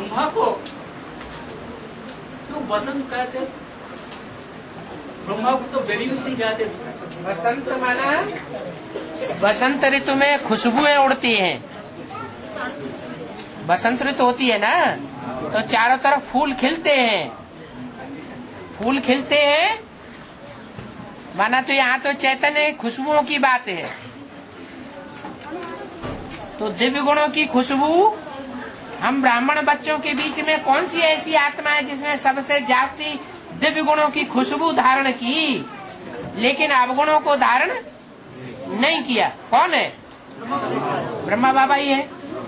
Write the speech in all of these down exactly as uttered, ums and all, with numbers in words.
ब्रह्मा को क्यों बसंत कहते? ब्रह्मा को तो बेरी भी नहीं कहते। बसंत माना बसंत ऋतु में खुशबुएं उड़ती हैं। बसंत ऋतु होती है ना, तो चारों तरफ फूल खिलते हैं। फूल खिलते हैं माना तो यहाँ तो चैतन्य खुशबुओं की बात है। तो दिव्य गुणों की खुशबू, हम ब्राह्मण बच्चों के बीच में कौन सी ऐसी आत्मा है जिसने सबसे जास्ती दिव्य गुणों की खुशबू धारण की, लेकिन अवगुणों को धारण नहीं किया? कौन है? ब्रह्मा बाबा ही है।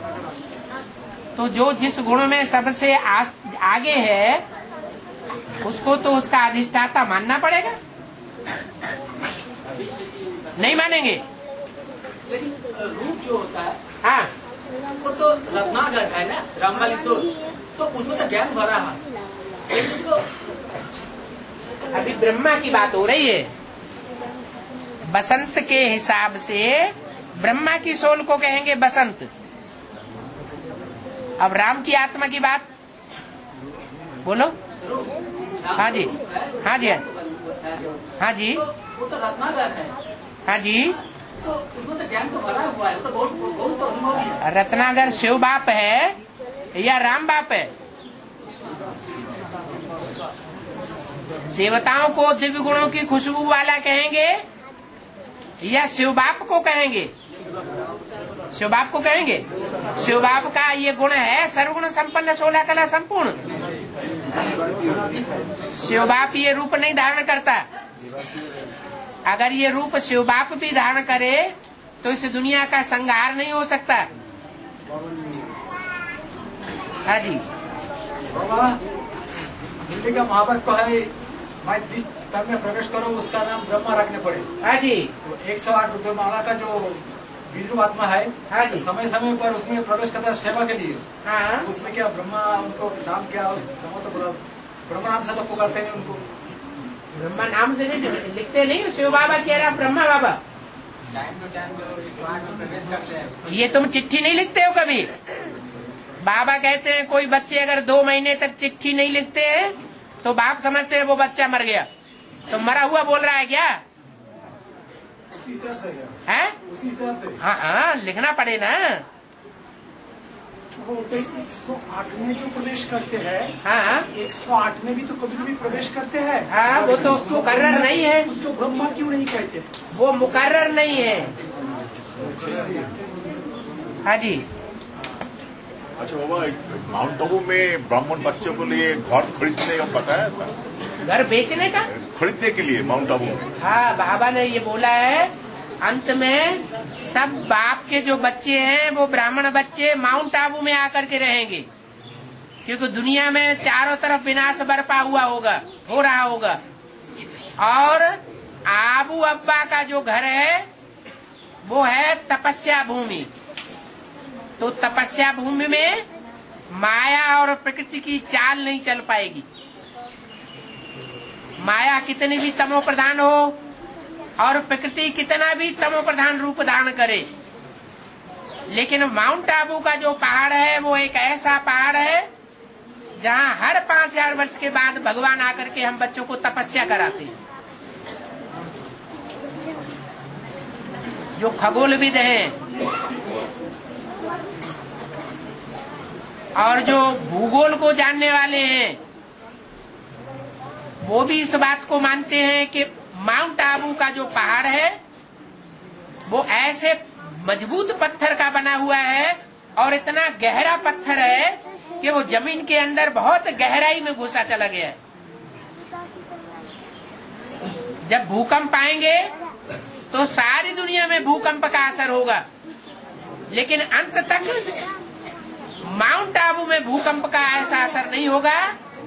तो जो जिस गुण में सबसे आगे है उसको तो उसका अधिष्ठाता मानना पड़ेगा। नहीं मानेंगे? लेकिन रूप जो होता है, हाँ, वो तो रत्नागर है ना, रामवाली सोच, तो उसमें तो ज्ञान भरा है, लेकिन उसको अभी ब्रह्मा की बात हो रही है। बसंत के हिसाब से ब्रह्मा की सोल को कहेंगे बसंत। अब राम की आत्मा की बात बोलो। हाँ जी, हाँ जी, हाँ जी, वो तो रत्नागर है। हाँ जी, तो उसमें तो ज्ञान तो भरा हुआ है, तो बहुत बहुत तो अनुभव है। रत्नागर शिव बाप है या राम बाप है? देवताओं को दिव्य गुणों की खुशबू वाला कहेंगे या शिव बाप को कहेंगे? शिव बाप को कहेंगे। शिव बाप का ये गुण है सर्वगुण संपन्न सोलह कला संपूर्ण। शिव बाप ये रूप नहीं धारण करता। अगर ये रूप शिव बाप भी धारण करे तो इस दुनिया का संहार नहीं हो सकता। हाँ जी, हिंदी का महाभारत को है, मैं जिस तन में प्रवेश करो उसका नाम ब्रह्मा रखने पड़े। हाँ जी, तो एक सौ आठ रुद्रमाला का जो विष्णु आत्मा है, हाँ जी, समय समय पर उसमें प्रवेश करता है सेवा के लिए। हाँ, उसमें क्या ब्रह्मा उनको नाम क्या तो ब्रह्मा नाम से तो पुकारते नहीं उनको। ब्रह्मा नाम से नहीं लिखते, नहीं शिव बाबा कह रहा Brahma Baba. Time to time प्रवेश करते हैं। ये तुम चिट्ठी नहीं लिखते हो कभी? बाबा कहते हैं कोई बच्चे अगर दो महीने तक चिट्ठी नहीं लिखते हैं तो बाप समझते हैं वो बच्चा मर गया। तो मरा हुआ बोल रहा है क्या? है? उसी हिसाब से हाँ हाँ, लिखना पड़े ना। एक सौ आठ में जो प्रवेश करते हैं, हाँ, एक सौ आठ में भी तो कभी कभी प्रवेश करते हैं। हाँ, वो तो मुकर्रर नहीं है। उसको ब्रह्मा क्यों नहीं कहते? वो मुकर्रर नहीं है। हाँ जी, अच्छा बाबा, माउंट आबू में ब्राह्मण बच्चों के लिए घर खरीदने का बताया था? घर बेचने का? खरीदने के लिए माउंट आबू में। हाँ, बाबा ने ये बोला है अंत में सब बाप के जो बच्चे हैं वो ब्राह्मण बच्चे माउंट आबू में आकर के रहेंगे, क्योंकि दुनिया में चारों तरफ विनाश बरपा हुआ होगा, हो रहा होगा। और आबू अब्बा का जो घर है वो है तपस्या भूमि। तो तपस्या भूमि में माया और प्रकृति की चाल नहीं चल पाएगी। माया कितनी भी तमो प्रधान हो और प्रकृति कितना भी तमो प्रधान रूप धारण करे, लेकिन माउंट आबू का जो पहाड़ है वो एक ऐसा पहाड़ है जहाँ हर पांच हजार वर्ष के बाद भगवान आकर के हम बच्चों को तपस्या कराते हैं। जो खगोलविद हैं और जो भूगोल को जानने वाले हैं वो भी इस बात को मानते हैं कि माउंट आबू का जो पहाड़ है वो ऐसे मजबूत पत्थर का बना हुआ है और इतना गहरा पत्थर है कि वो जमीन के अंदर बहुत गहराई में घुसा चला गया है। जब भूकंप आएंगे तो सारी दुनिया में भूकंप का असर होगा, लेकिन अंत तक माउंट आबू में भूकंप का ऐसा असर नहीं होगा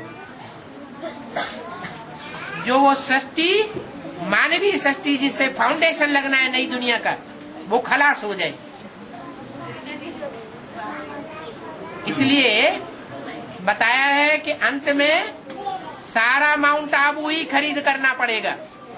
जो वो सृष्टि, मानवीय सृष्टि जिससे फाउंडेशन लगना है नई दुनिया का, वो खलास हो जाए। इसलिए बताया है कि अंत में सारा माउंट आबू ही खरीद करना पड़ेगा।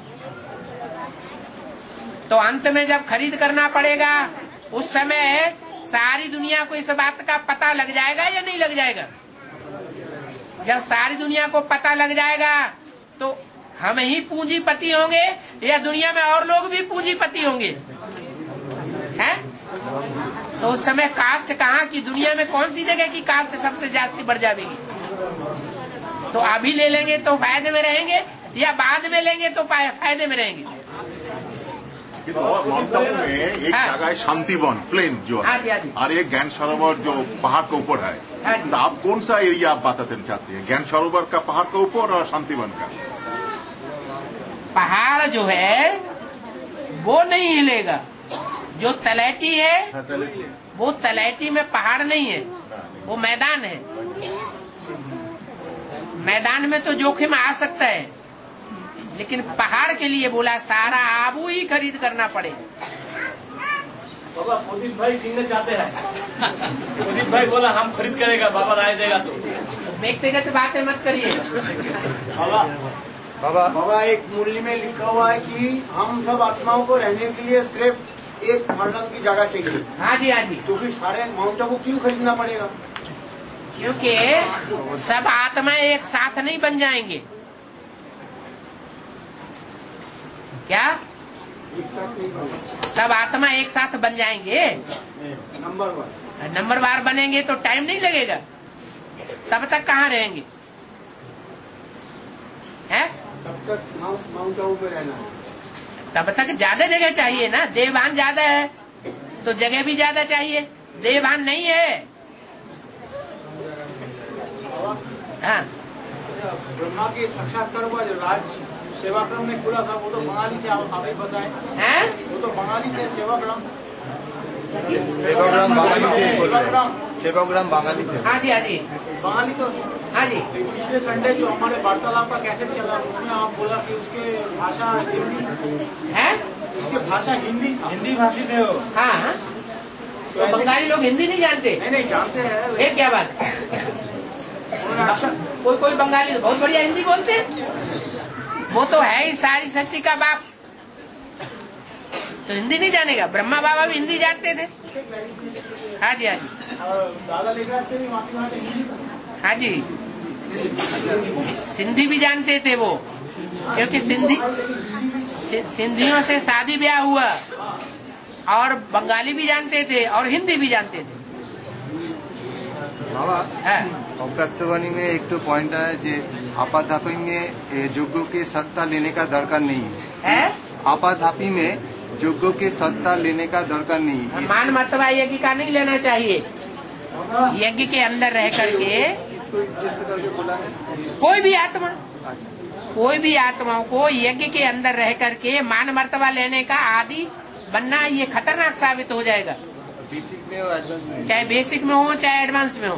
तो अंत में जब खरीद करना पड़ेगा उस समय सारी दुनिया को इस बात का पता लग जाएगा या नहीं लग जाएगा? जब सारी दुनिया को पता लग जाएगा तो हम ही पूंजीपति होंगे या दुनिया में और लोग भी पूंजीपति होंगे, हैं? तो उस समय कास्ट कहाँ की, दुनिया में कौन सी जगह की कास्ट सबसे जास्ती बढ़ जाएगी? तो अभी ले लेंगे तो फायदे में रहेंगे या बाद में लेंगे तो फायदे में रहेंगे? माउंट आबू में एक हाँ। जगह है शांतिवन प्लेन जो है, हाँ जी, हाँ जी। और एक ज्ञान सरोवर जो पहाड़ के ऊपर है। हाँ जी। तो आप कौन सा एरिया आप बताना चाहते हैं, ज्ञान सरोवर का पहाड़ के ऊपर और शांतिवन का? पहाड़ जो है वो नहीं हिलेगा, जो तलैटी है वो तलैटी में पहाड़ नहीं है, वो मैदान है। मैदान में तो जोखिम आ सकता है, लेकिन पहाड़ के लिए बोला सारा आबू ही खरीद करना पड़ेगा। बाबा उदित भाई गिनने चाहते हैं। उदित भाई बोला हम खरीद करेगा, बाबा राय देगा तो। व्यक्तिगत बातें मत करिए बाबा बाबा बाबा एक मूल्य में लिखा हुआ है कि हम सब आत्माओं को रहने के लिए सिर्फ एक मरनम की जगह चाहिए। हाँ जी, हाँ जी। तो फिर सारे माउंट आबू क्यों खरीदना पड़ेगा? क्योंकि सब आत्मा एक साथ नहीं बन जाएंगे। क्या एक साथ नहीं बनेगा। सब आत्मा एक साथ बन जाएंगे? नंबर वन नंबर वार बनेंगे तो टाइम नहीं लगेगा, तब तक कहाँ रहेंगे? है तब तक माउंट माउंट आबू में रहना है। तब तक ज्यादा जगह चाहिए ना। देवभान ज्यादा है तो जगह भी ज्यादा चाहिए, देवभान नहीं है। हाँ, ब्रह्मा के साक्षात्कार हुआ जो राज सेवाक्रम में खुला था वो तो बंगाली थे, आप आप ही बताएं। हैं? वो तो बंगाली थे सेवाक्रम। सेवाग्राम बांगाली थे। सेवाग्राम सेवाग्राम बांगाली थे। हाँ जी, हाँ जी, बंगाली तो हाँ जी। पिछले संडे जो हमारे वार्तालाप का कैसेट चला उसमें आप बोला कि उसके भाषा हिंदी है? उसकी भाषा हिंदी हिंदी भाषी थे वो। हाँ, हाँ। तो तो ऐसे- बंगाली लोग हिंदी नहीं जानते? नहीं नहीं जानते हैं। ये क्या बात? उन्होंने अक्षर कोई कोई बंगाली बहुत बढ़िया हिंदी बोलते हैं। वो तो है ही सारी सृष्टि का बाप, तो हिंदी नहीं जानेगा? ब्रह्मा बाबा भी हिंदी जानते थे। हाँ जी, हाँ जी, दादा लेकर से भी माफी मांगते हिंदी था। हाँ जी। सिंधी भी जानते थे वो, क्योंकि सिंधी सि- सिंधियों से शादी ब्याह हुआ, और बंगाली भी जानते थे और हिंदी भी जानते थे। बाबा हाँ, तत्ववाणी में एक तो पॉइंट है जे आपाधापी में योग्यों के सत्ता लेने का दरकार नहीं है। है? आपाधापी में योग्यों के सत्ता लेने का दरकार नहीं है। मान मर्तबा यज्ञ का नहीं लेना चाहिए। यज्ञ के अंदर रह करके इसको जैसे करके बोला है। कोई भी आत्मा कोई भी आत्माओं को यज्ञ के अंदर रह करके मान मर्तबा लेने का आदि बनना, ये खतरनाक साबित हो जाएगा। बेसिक में और एडवांस में, चाहे बेसिक में हो चाहे एडवांस में हो।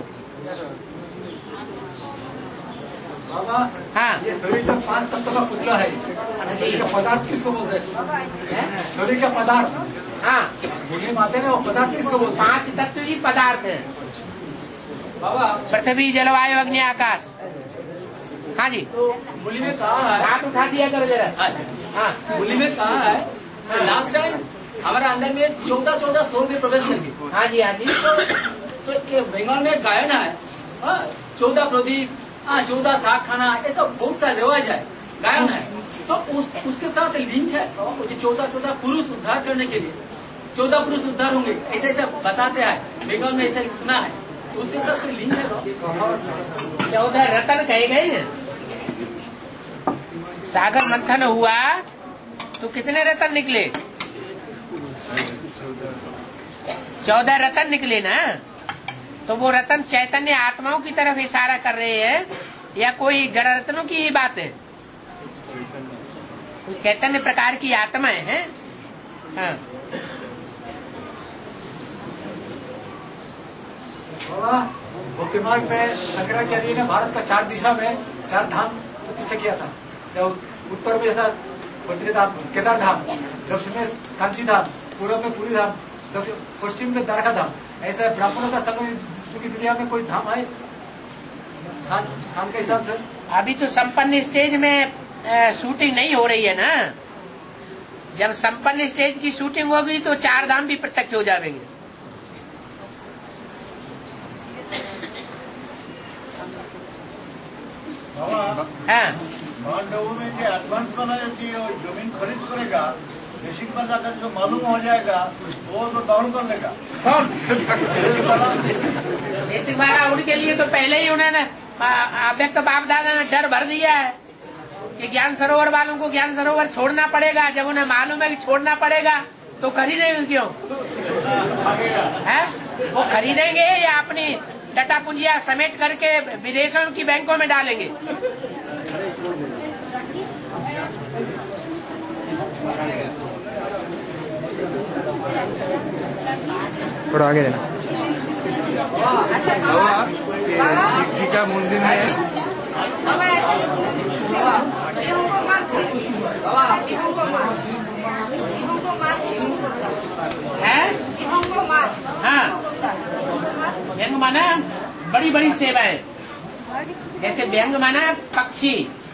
बाबा हाँ, ये शरीर का पांच तत्व का पुतला है। शरीर का पदार्थ किसको बोलते हैं? है? शरीर का पदार्थ हाँ, भूमि माते में वो पदार्थ किसको बोलते हैं? पांच तत्व ही पदार्थ है। बाबा पृथ्वी, जलवायु, अग्नि, आकाश। हाँ जी, तो बोली में कहा है। हाथ उठा दिया करो जरा। अच्छा, हाँ, बोली में कहा है कि लास्ट टाइम हमारे अंदर में चौदह चौदह सोल में प्रवेश करके, हाँ जी, हाँ जी। तो ये बंगाल में गायन है, चौदह प्रदीप, हाँ चौदह साग खाना, ऐसा बहुत सा रिवाज है, गायन है। तो उस उसके साथ लिंक है जो चौदह चौदह पुरुष उद्धार करने के लिए चौदह पुरुष उद्धार होंगे, ऐसे ऐसा बताते हैं। बंगाल में ऐसा सुना है, तो उसके साथ लिंक है। चौदह रतन कहे गए हैं। सागर मंथन हुआ तो कितने रतन निकले? चौदह रतन निकले ना। तो वो रतन चैतन्य आत्माओं की तरफ इशारा कर रहे हैं या कोई जड़ रत्नों की ही बात है? कोई चैतन्य प्रकार की आत्माएं हैं। हाँ, बाबा भक्ति मार्ग में शंकराचार्य ने भारत का चार दिशा में चार धाम प्रतिष्ठा किया था। जब उत्तर में ऐसा बद्रीधाम, केदार धाम, दक्षिण में कांची धाम, पूर्व में पुरी धाम, दक्षिण पश्चिम में द्वारका धाम। ऐसा ब्राह्मणों का समय चूंकि दुनिया में कोई धाम है स्थान स्थान के हिसाब से। अभी तो संपन्न स्टेज में आ, शूटिंग नहीं हो रही है ना। जब संपन्न स्टेज की शूटिंग होगी तो चार धाम भी प्रत्यक्ष हो जाएंगे। हाँ माउंट आबू में जो एडवांस वाला यदि जमीन खरीद करेगा, बेसिक वाला अगर जो मालूम हो जाएगा वो तो डाउन कर लेगा। कौन बेसिक वाला? उनके लिए तो पहले ही उन्होंने व्यक्त बाप दादा ने डर भर दिया है कि ज्ञान सरोवर वालों को ज्ञान सरोवर छोड़ना पड़ेगा। जब उन्हें मालूम है कि छोड़ना पड़ेगा तो खरीदेंगे क्यों? है वो खरीदेंगे या अपनी टटा पूंजिया समेट करके विदेशों की बैंकों में डालेंगे? थोड़ा आगे देना। जी का मंदिर में है। हाँ व्यंग माना बड़ी बड़ी सेवाएं, जैसे व्यंग माना पक्षी,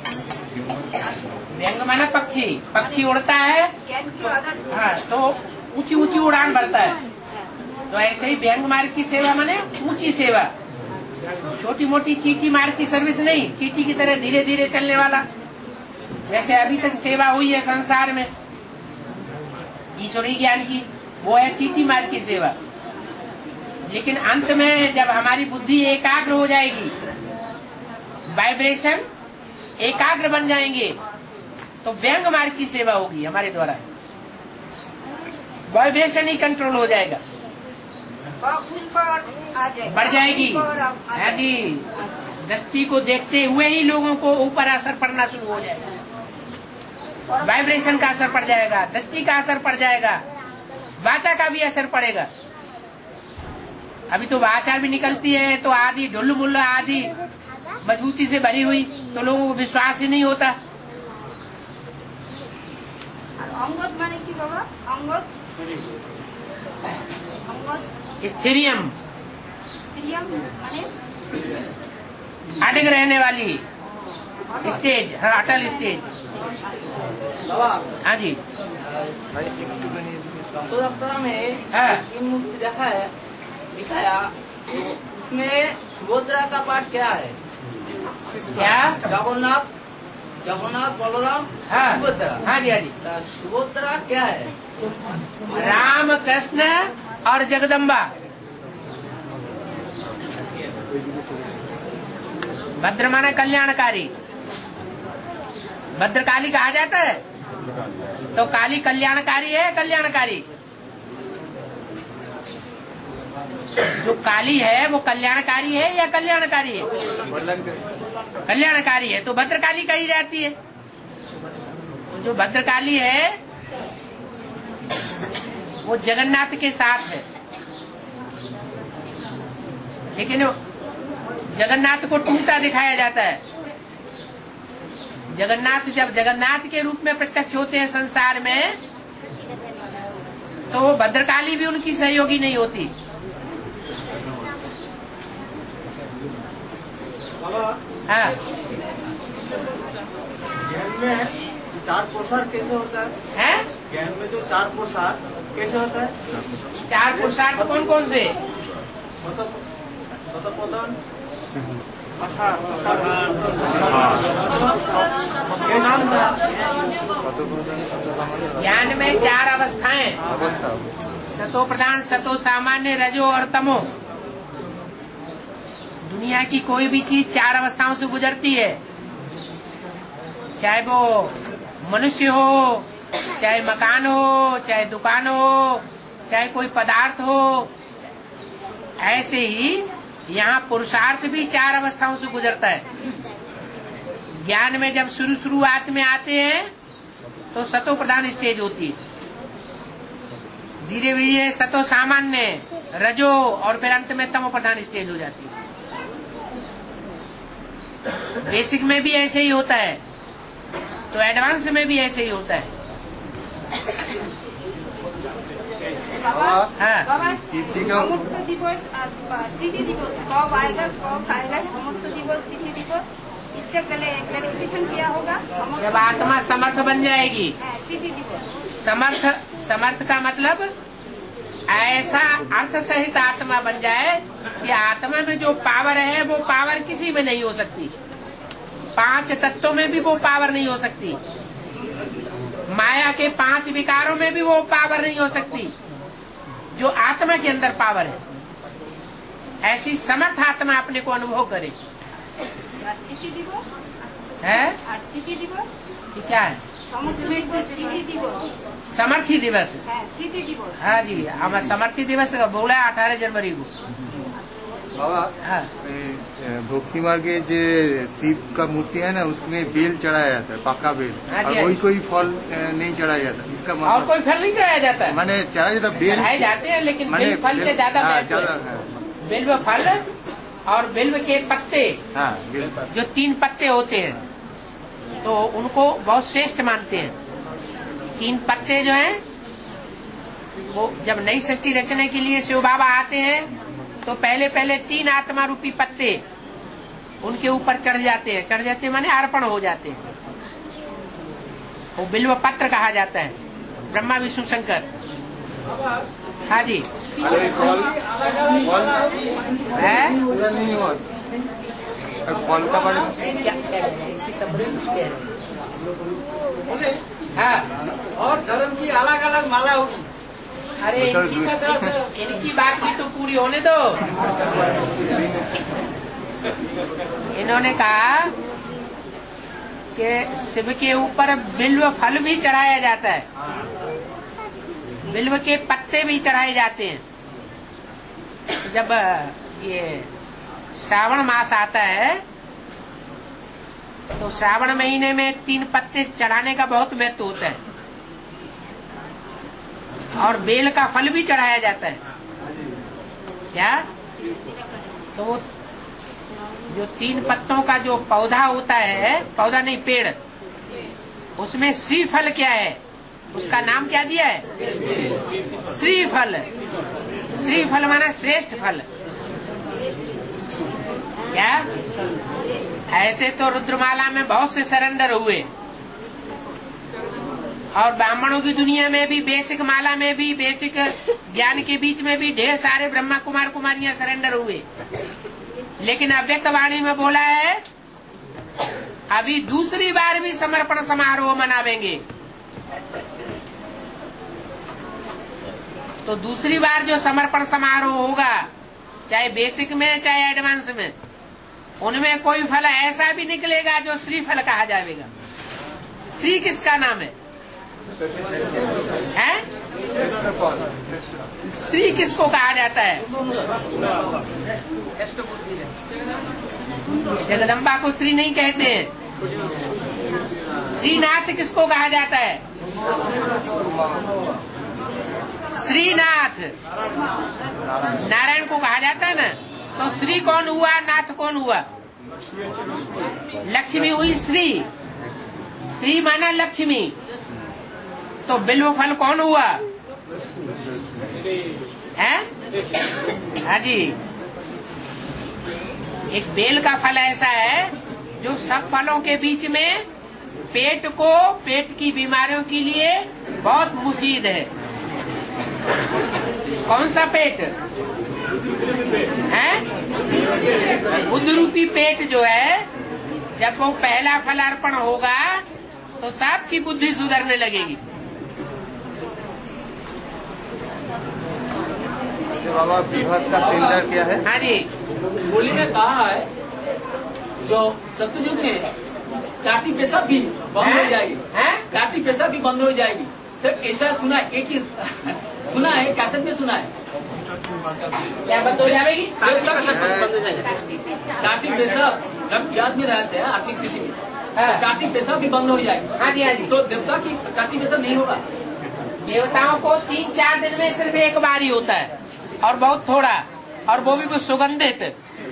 व्यंग माना पक्षी, पक्षी उड़ता है हाँ तो ऊंची ऊंची उड़ान भरता है। तो ऐसे ही व्यंग मार्ग की सेवा माने ऊंची सेवा, छोटी मोटी चीटी मार्ग की सर्विस नहीं, चीटी की तरह धीरे धीरे चलने वाला। जैसे अभी तक सेवा हुई है संसार में ईश्वरीय ज्ञान की, वो है चीटी मार्ग की सेवा। लेकिन अंत में जब हमारी बुद्धि एकाग्र हो जाएगी, वाइब्रेशन एकाग्र बन जाएंगे, तो व्यंग मार्ग की सेवा होगी हमारे द्वारा। वाइब्रेशन ही कंट्रोल हो जाएगा, बढ़ जाएगी। हाँ जी, दृष्टि को देखते हुए ही लोगों को ऊपर असर पड़ना शुरू हो जाएगा। वाइब्रेशन का असर पड़ जाएगा, दृष्टि का असर पड़ जाएगा, वाचा का भी असर पड़ेगा। अभी तो वाचा भी निकलती है तो आदि ढुल्ल मुल्ल आदि मजबूती से भरी हुई, तो लोगों को विश्वास ही नहीं होता। अंगत माने की बाबा? अंगत स्थिरियम, स्थिरियम माने अटक रहने वाली स्टेज, हर अटल स्टेज। हाँ जी, तो दफ्तर में हाँ। तीन मूर्ति देखा है, दिखाया, उसमें सुभद्रा का पाठ क्या है? क्या? जगन्नाथ, जगन्नाथ बलराम, हाँ सुभद्रा। हाँ जी हाँ जी। सुभद्रा क्या है? राम कृष्ण और जगदम्बा। भद्र माने कल्याणकारी, भद्रकाली कहा जाता है, तो काली कल्याणकारी है, कल्याणकारी। जो काली है वो कल्याणकारी है या कल्याणकारी है? कल्याणकारी है, तो भद्रकाली कही जाती है। जो भद्रकाली है वो जगन्नाथ के साथ है, लेकिन जगन्नाथ को टूटा दिखाया जाता है। जगन्नाथ जब जगन्नाथ के रूप में प्रत्यक्ष होते हैं संसार में, तो भद्रकाली भी उनकी सहयोगी नहीं होती। हाँ, ज्ञान में चार पोशाक कैसे होता है? है? ज्ञान में जो चार पोशाक कैसे होता है? चार पुरुषार्थ कौन कौन से? ज्ञान में चार अवस्थाएं, सतो प्रधान, सतो सामान्य, रजो और तमो। दुनिया की कोई भी चीज चार अवस्थाओं से गुजरती है, चाहे वो मनुष्य हो, चाहे मकान हो, चाहे दुकान हो, चाहे कोई पदार्थ हो। ऐसे ही यहाँ पुरुषार्थ भी चार अवस्थाओं से गुजरता है। ज्ञान में जब शुरू शुरुआत में आते हैं तो सतो प्रधान स्टेज होती है, धीरे धीरे सतो सामान्य, रजो और फिर अंत में तमो प्रधान स्टेज हो जाती है। बेसिक में भी ऐसे ही होता है, तो एडवांस में भी ऐसे ही होता है। हाँ, समर्थ दिवस, स्मृति दिवस कब आएगा, कब आएगा समर्थ दिवस, स्मृति दिवस, इसका क्लैरिफिकेशन किया होगा। जब आत्मा समर्थ बन जाएगी। स्मृति दिवस, समर्थ, समर्थ का मतलब ऐसा अर्थ सहित आत्मा बन जाए कि आत्मा में जो पावर है वो पावर किसी में नहीं हो सकती, पांच तत्वों में भी वो पावर नहीं हो सकती, माया के पांच विकारों में भी वो पावर नहीं हो सकती जो आत्मा के अंदर पावर है। ऐसी समर्थ आत्मा अपने को अनुभव करे। है ये क्या है? समर्थी दिवस। हाँ जी, हम समर्थी दिवस बोला है अठारह जनवरी को। बाबा हाँ। भक्ति मार्ग के जो शिव का मूर्ति है ना, उसमें बेल चढ़ाया जाता है, पक्का बेल। हाँ और कोई कोई फल नहीं चढ़ाया जाता, इसका मतलब और कोई फल नहीं चढ़ाया जाता है? मैंने चढ़ाया जाता बेल चढ़ाए जाते हैं, लेकिन बेल फल से ज्यादा बिल्व फल और बिल्व के पत्ते। हाँ, जो तीन पत्ते होते हैं तो उनको बहुत श्रेष्ठ मानते हैं। तीन पत्ते जो हैं वो जब नई सृष्टि रचने के लिए शिव बाबा आते हैं तो पहले पहले तीन आत्मा रूपी पत्ते उनके ऊपर चढ़ जाते हैं। चढ़ जाते हैं माने अर्पण हो जाते हैं। वो बिल्व पत्र कहा जाता है। ब्रह्मा विष्णु शंकर। हाँ जी। है नहीं हुआ फल का बड़े क्या क्या इसी संबंध में हाँ। और धर्म की अलग अलग माला होगी। अरे इनकी, इनकी बात भी तो पूरी होने दो। इन्होंने कहा कि शिव के ऊपर बिल्व फल भी चढ़ाया जाता है, बिल्व के पत्ते भी चढ़ाए जाते हैं। जब ये श्रावण मास आता है तो श्रावण महीने में तीन पत्ते चढ़ाने का बहुत महत्व होता है और बेल का फल भी चढ़ाया जाता है। क्या? तो वो जो तीन पत्तों का जो पौधा होता है, पौधा नहीं पेड़, उसमें श्रीफल क्या है? उसका नाम क्या दिया है? श्रीफल। श्रीफल माना श्रेष्ठ फल। क्या? ऐसे तो रुद्रमाला में बहुत से सरेंडर हुए और ब्राह्मणों की दुनिया में भी, बेसिक माला में भी, बेसिक ज्ञान के बीच में भी ढेर सारे ब्रह्मा कुमार कुमारियां सरेंडर हुए। लेकिन अव्यक्त वाणी में बोला है अभी दूसरी बार भी समर्पण समारोह मनावेंगे। तो दूसरी बार जो समर्पण समारोह होगा, चाहे बेसिक में चाहे एडवांस में, उनमें कोई फल ऐसा भी निकलेगा जो श्री फल कहा जाएगा। श्री किसका नाम है? हैं? श्री किसको कहा जाता है? जगदम्बा को श्री नहीं कहते हैं। श्रीनाथ किसको कहा जाता है? श्रीनाथ नारायण को कहा जाता है ना। तो श्री कौन हुआ, नाथ कौन हुआ? लक्ष्मी हुई श्री। श्री माना लक्ष्मी। तो बिल्व फल कौन हुआ? है? हाँ जी। एक बेल का फल ऐसा है जो सब फलों के बीच में पेट को, पेट की बीमारियों के लिए बहुत मुफीद है। कौन सा पेट है? बुद्ध रूपी पेट जो है, जब वो पहला फल अर्पण होगा तो सबकी बुद्धि सुधरने लगेगी। बाबा विभत का सेंटर क्या है? हाँ जी, बोली ने कहा है जो सतयुग में काटी पेशाब भी बंद हो जाएगी। काटी पेशाब भी बंद हो जाएगी। सर ऐसा सुना है, एक ही सुना है, कैसेट में सुना है। क्या बंद हो जाएगी? काटी पेशाब जब याद में रहते हैं आपकी स्थिति में, काटी पेशाब भी बंद हो जाएगी। हाँ जी, हाँ जी। तो देवता की काटी पेशाब नहीं होगा। देवताओं को तीन चार दिन में सिर्फ एक बार ही होता है और बहुत थोड़ा, और वो भी कुछ सुगंधित,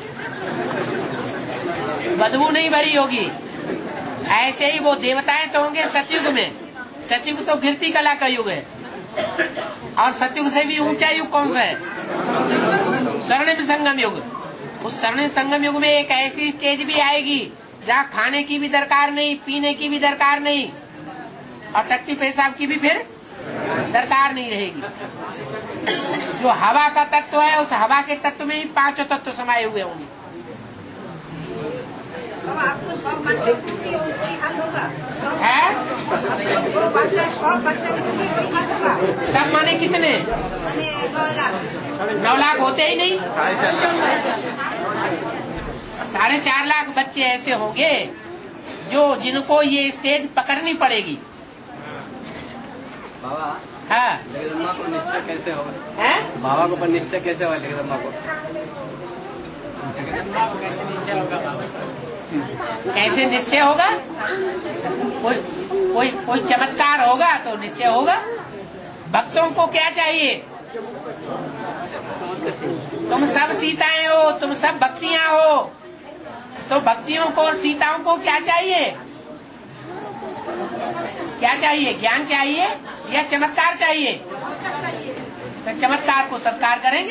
बदबू नहीं भरी होगी। ऐसे ही वो देवताएं तो होंगे सतयुग में। सतयुग तो गिरती कला का युग है और सतयुग से भी ऊंचा युग कौन सा है? स्वर्णिम संगम युग। उस स्वर्णिम संगम युग में एक ऐसी स्टेज भी आएगी जहाँ खाने की भी दरकार नहीं, पीने की भी दरकार नहीं और टट्टी पेशाब की भी फिर दरकार नहीं रहेगी। जो हवा का तत्व है उस हवा के तत्व में ही पांचों तत्व समाये हुए होंगे। तो आपको सौ बच्चे पूरी हो वही हल होगा है दो बच्चे सौ बच्चे पूरी वही हल होगा। सब माने कितने? माने नौ लाख नौ लाख होते ही नहीं, साढ़े चार लाख बच्चे ऐसे होंगे जो जिनको ये स्टेज पकड़नी पड़ेगी। बाबा हाँ जगदम्बा को निश्चय कैसे होगा? है बाबा को पर निश्चय कैसे होगा जगदम्बा को? जगदम्बा को कैसे निश्चय होगा बाबा? कैसे निश्चय होगा? कोई कोई कोई चमत्कार होगा तो निश्चय होगा। भक्तों को क्या चाहिए? तुम सब सीताएं हो, तुम सब भक्तियां हो, तो भक्तियों को सीताओं को क्या चाहिए? क्या चाहिए? ज्ञान चाहिए या चमत्कार चाहिए? तो चमत्कार को सत्कार करेंगे।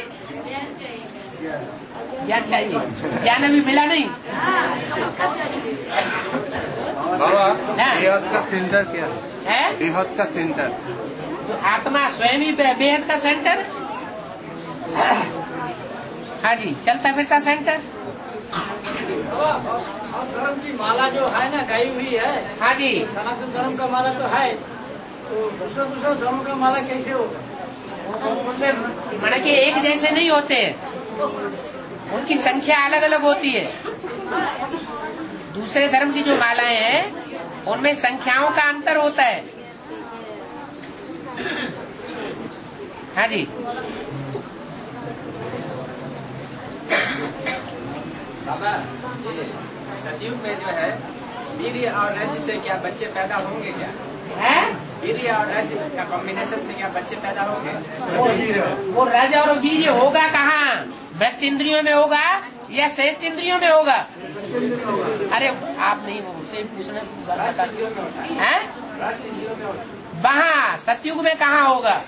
ज्ञान चाहिए, ज्ञान अभी मिला नहीं। बाबा बेहद का सेंटर क्या है? बेहद का सेंटर तो आत्मा स्वयं ही बेहद का सेंटर। हाँ जी, चलता फिरता सेंटर। धर्म की माला जो है ना गाई हुई है। हाँ जी, सनातन धर्म का माला तो है, तो दूसरा दूसरा धर्म का माला कैसे होगा? उनमें माना कि एक जैसे नहीं होते, उनकी संख्या अलग अलग होती है। दूसरे धर्म की जो मालाएं हैं उनमें संख्याओं का अंतर होता है। हाँ जी, बाबा सतयुग में जो है वीर्य और रज से क्या बच्चे पैदा होंगे क्या? है वीर्य और रज का कॉम्बिनेशन से क्या बच्चे पैदा होंगे? वो रज और वीर्य होगा कहाँ? बेस्ट इंद्रियों में होगा या श्रेष्ठ इंद्रियों में होगा? अरे आप नहीं मुझसे पूछना है। वहाँ सतयुग में कहाँ होगा?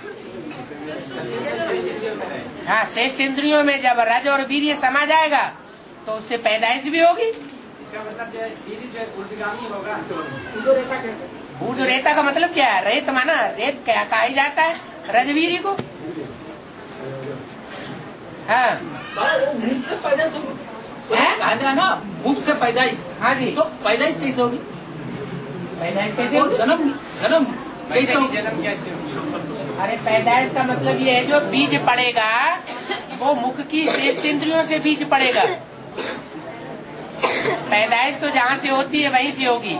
हाँ, श्रेष्ठ इंद्रियों में जब रज और वीर्य समा जाएगा तो उससे पैदाइश भी होगी। इसका मतलब जो है वीर्य जो है ऊर्ध्वगामी होगा। ऊर्ध्व रेता का मतलब क्या है? रेत माना रेत क्या कहा जाता है रजवीर्य को? हाँ, मुख से पैदाइश है ना, मुख से पैदाइश। हाँ जी, तो पैदाइश कैसे होगी? पैदाइश कैसे होगी? जन्म जन्म कैसे होगी? जन्म कैसे होगी? अरे पैदाइश का मतलब ये है जो बीज पड़ेगा वो मुख की श्रेष्ठ इंद्रियों से बीज पड़ेगा। पैदाइश तो जहाँ से होती है वहीं से होगी।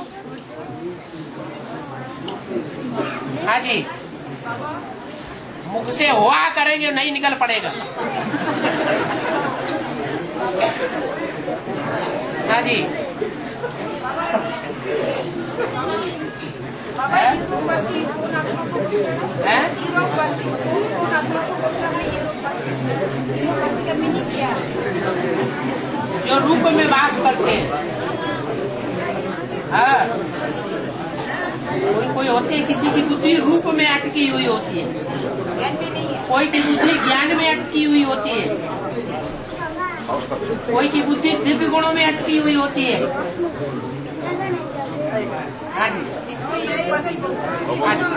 हाँ जी, मुख से हुआ करेंगे नहीं निकल पड़ेगा। हाँ जी, जो रूप में वास करते हैं। हाँ, कोई कोई होती है किसी की बुद्धि रूप में अटकी हुई होती है, कोई की बुद्धि ज्ञान में अटकी हुई होती है, कोई की बुद्धि दिव्य गुणों में अटकी हुई होती है। हाँ जी, हाँ जी,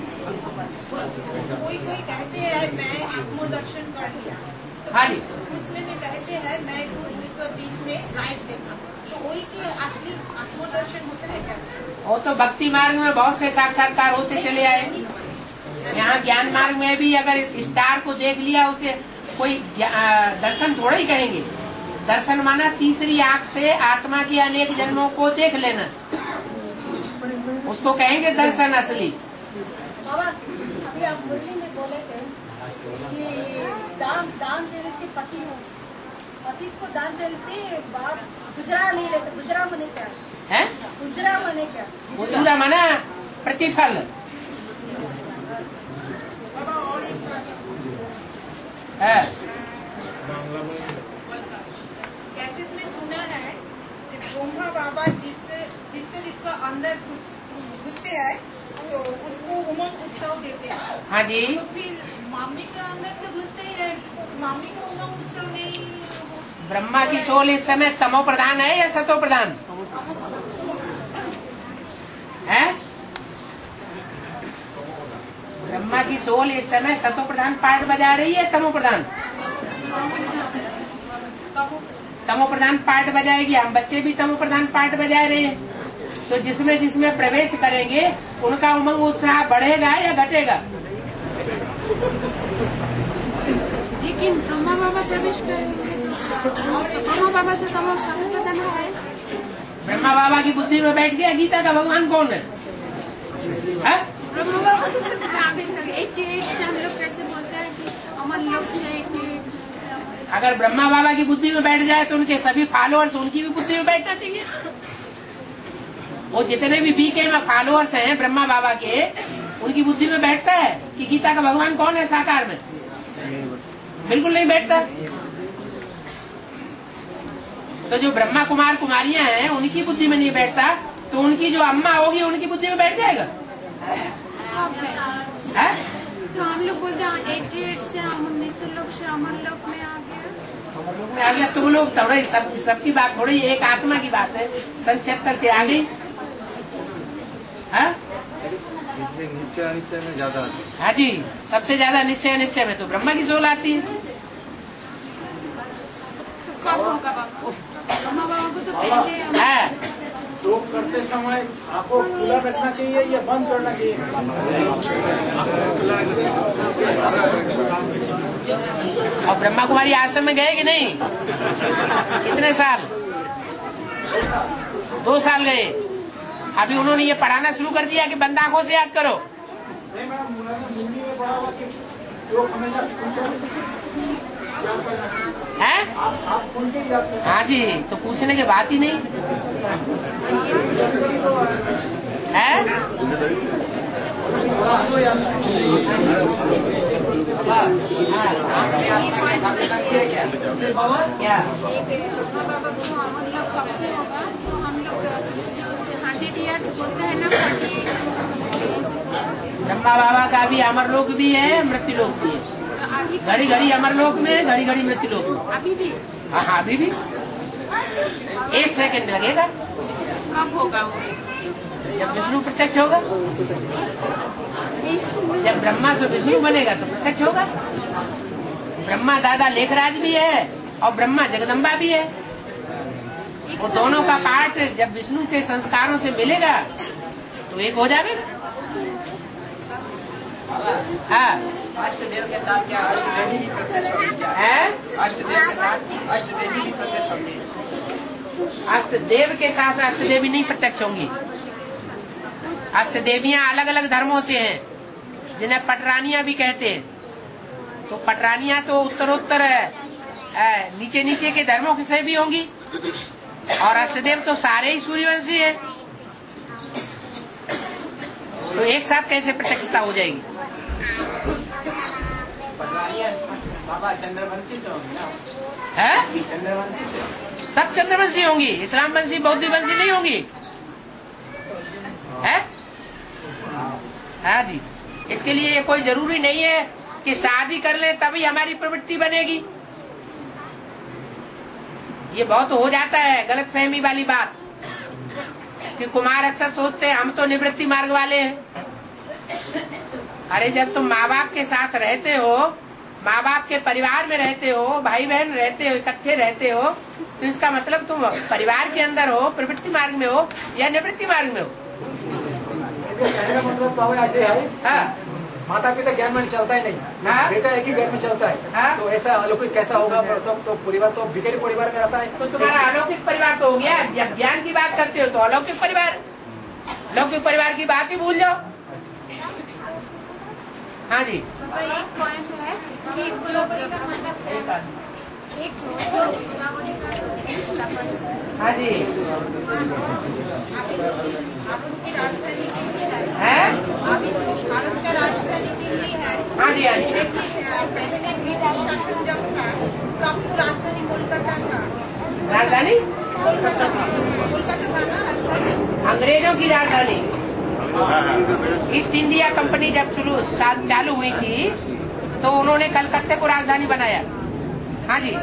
कोई कोई कहते हैं मैं आत्मदर्शन कर लिया, हाँ जी, दूसरे में कहते हैं मैं दूर तो बीच में लाइट देखा, तो वही की असली आत्मदर्शन होता है क्या? वो तो भक्ति मार्ग में बहुत से साक्षात्कार होते चले आए। यहाँ ज्ञान मार्ग में भी अगर स्टार को देख लिया उसे कोई दर्शन थोड़ा ही कहेंगे। दर्शन माना तीसरी आंख से आत्मा की अनेक जन्मों को देख लेना, उसको कहेंगे दर्शन असली। बाबा अभी आप मुरली में बोले थे कि दान दान देने से पति हो, पति को दान देने से बाप गुजरा नहीं लेते। गुजरा मने क्या है? गुजरा मने क्या? गुजरा माना प्रतिफल। बाबा और एक है कैसेट में सुना है कि ब्रह्मा बाबा जिससे जिससे जिसका अंदर घुसते हैं तो उसको उमंग उत्सव देते हैं। हाँ जी, तो फिर मामी के अंदर तो घुसते ही रहे, मामी को उमंग उत्सव नहीं। ब्रह्मा की सोल इस समय तमो प्रधान है या सतो प्रधान है? ब्रह्मा की सोल इस समय सतो प्रधान पाठ बजा रही है, तमो प्रधान तमो प्रधान पाठ बजाएगी। हम बच्चे भी तमो प्रधान पाठ बजा रहे हैं। तो जिसमें जिसमें प्रवेश करेंगे उनका उमंग उत्साह बढ़ेगा या घटेगा? लेकिन ब्रह्मा बाबा प्रवेश करेंगे, ब्रह्मा बाबा तो तमो सतो प्रधान है। ब्रह्मा बाबा की बुद्धि में बैठ गया गीता का भगवान कौन है? है? ब्रह्मा बाबा तो अठासी से हम लोग कैसे बोलते हैं कि अमर लोक से अठासी। अगर ब्रह्मा बाबा की बुद्धि में बैठ जाए तो उनके सभी फॉलोअर्स उनकी भी बुद्धि में बैठना चाहिए। वो जितने भी बीके में फॉलोअर्स हैं ब्रह्मा बाबा के, उनकी बुद्धि में बैठता है कि गीता का भगवान कौन है साकार में? बिल्कुल नहीं बैठता। तो जो ब्रह्मा कुमार कुमारियां हैं उनकी बुद्धि में नहीं बैठता, तो उनकी जो अम्मा होगी उनकी बुद्धि में बैठ जाएगा। है? तो हम लोग बोलते हैं अठासी से हम नित्य लोक से अमर लोक में आ गया। अमर लोक में आ गया। तुम लोग थोड़ा सब सबकी बात थोड़ी एक आत्मा की बात है। सन छिहत्तर से आ गई। इसमें निश्चय अनिश्चय में ज्यादा आती है। हाँ जी, सबसे ज्यादा निश्चय अनिश्चय में तो ब्रह्मा की सोल आती है। तो कब होगा बाबा? ब्रह्मा बाबा को तो पहले है। योग करते समय आपको खुला रखना चाहिए या बंद करना चाहिए? और ब्रह्मा कुमारी आश्रम में गए कि नहीं? कितने साल? दो साल गए। अभी उन्होंने ये पढ़ाना शुरू कर दिया कि बंद आंखों से याद करो। नहीं मैडम, मुन्नी में पढ़ा हुआ कि योग हमेशा है? आप आप कौन से याद करें? हाँ जी, तो पूछने की बात ही नहीं है। क्या बाबा को हम लोग कब से होगा? तो हम लोग जो हंड्रेड ईयर्स बोलते हैं ना, फोर्टी ब्रह्मा बाबा का भी अमर लोक भी है, मृत्यु लोक भी है। घड़ी घड़ी अमर लोक में, घड़ी घड़ी मृत्यु लोक में। अभी भी? हाँ हाँ, अभी भी एक सेकंड लगेगा। कब होगा वो? जब विष्णु प्रत्यक्ष होगा। जब ब्रह्मा से विष्णु बनेगा तो प्रत्यक्ष होगा। ब्रह्मा दादा लेखराज भी है और ब्रह्मा जगदम्बा भी है। वो दोनों का पाठ जब विष्णु के संस्कारों से मिलेगा तो एक हो जाएगा। हाँ, अष्टदेव के साथ क्या अष्टदेवी भी प्रत्यक्ष होगी? है अष्टदेव के साथ अष्टदेवी भी प्रत्यक्ष होगी? अष्टदेव के साथ अष्टदेवी नहीं प्रत्यक्ष होंगी। अष्टदेवियां अलग अलग धर्मों से हैं, जिन्हें पटरानियां भी कहते हैं। तो पटरानियां तो उत्तरोत्तर नीचे नीचे के धर्मों से भी होंगी, और अष्टदेव तो सारे ही सूर्यवंशी हैं। तो एक साथ कैसे प्रत्यक्षता हो जाएगी? बाबा चंद्रवंशी से होंगी ना? है? चंद्रवंशी से सब चंद्रवंशी होंगी, इस्लाम वंशी बौद्ध वंशी नहीं होंगी। है? हाँ जी, इसके लिए ये कोई जरूरी नहीं है कि शादी कर ले तभी हमारी प्रवृत्ति बनेगी। ये बहुत हो जाता है गलतफहमी वाली बात कि कुमार अक्सर सोचते हैं हम तो निवृत्ति मार्ग वाले हैं। अरे जब तुम माँ बाप के साथ रहते हो, माँ बाप के परिवार में रहते हो, भाई बहन रहते हो, इकट्ठे रहते हो, तो इसका मतलब तुम परिवार के अंदर हो, प्रवृत्ति मार्ग में हो या निवृत्ति मार्ग में हो। कहने का मतलब तो ऐसे है। हाँ, माता पिता ज्ञान में चलता ही नहीं। हाँ? बेटा एक ही घर में चलता है। हाँ? तो ऐसा अलौकिक कैसा होगा? तो, तो परिवार तो भिखारी परिवार में रहता है। तो तुम्हारा अलौकिक परिवार तो हो गया। जब ज्ञान की बात करते हो तो अलौकिक परिवार, लौकिक परिवार की बात ही भूल जाओ। हाँ जी, एक पॉइंट है कि एक हाँ जी है। भारत का राजधानी दिल्ली है। हाँ जी, हाँ जी। प्रेसिडेंट जब था तो आपको राजधानी कोलकाता था। राजधानी कोलकाता था। कोलकाता था ना अंग्रेजों की राजधानी। ईस्ट इंडिया कंपनी जब शुरू चालू हुई थी तो उन्होंने कलकत्ते को राजधानी बनाया। हाँ जी,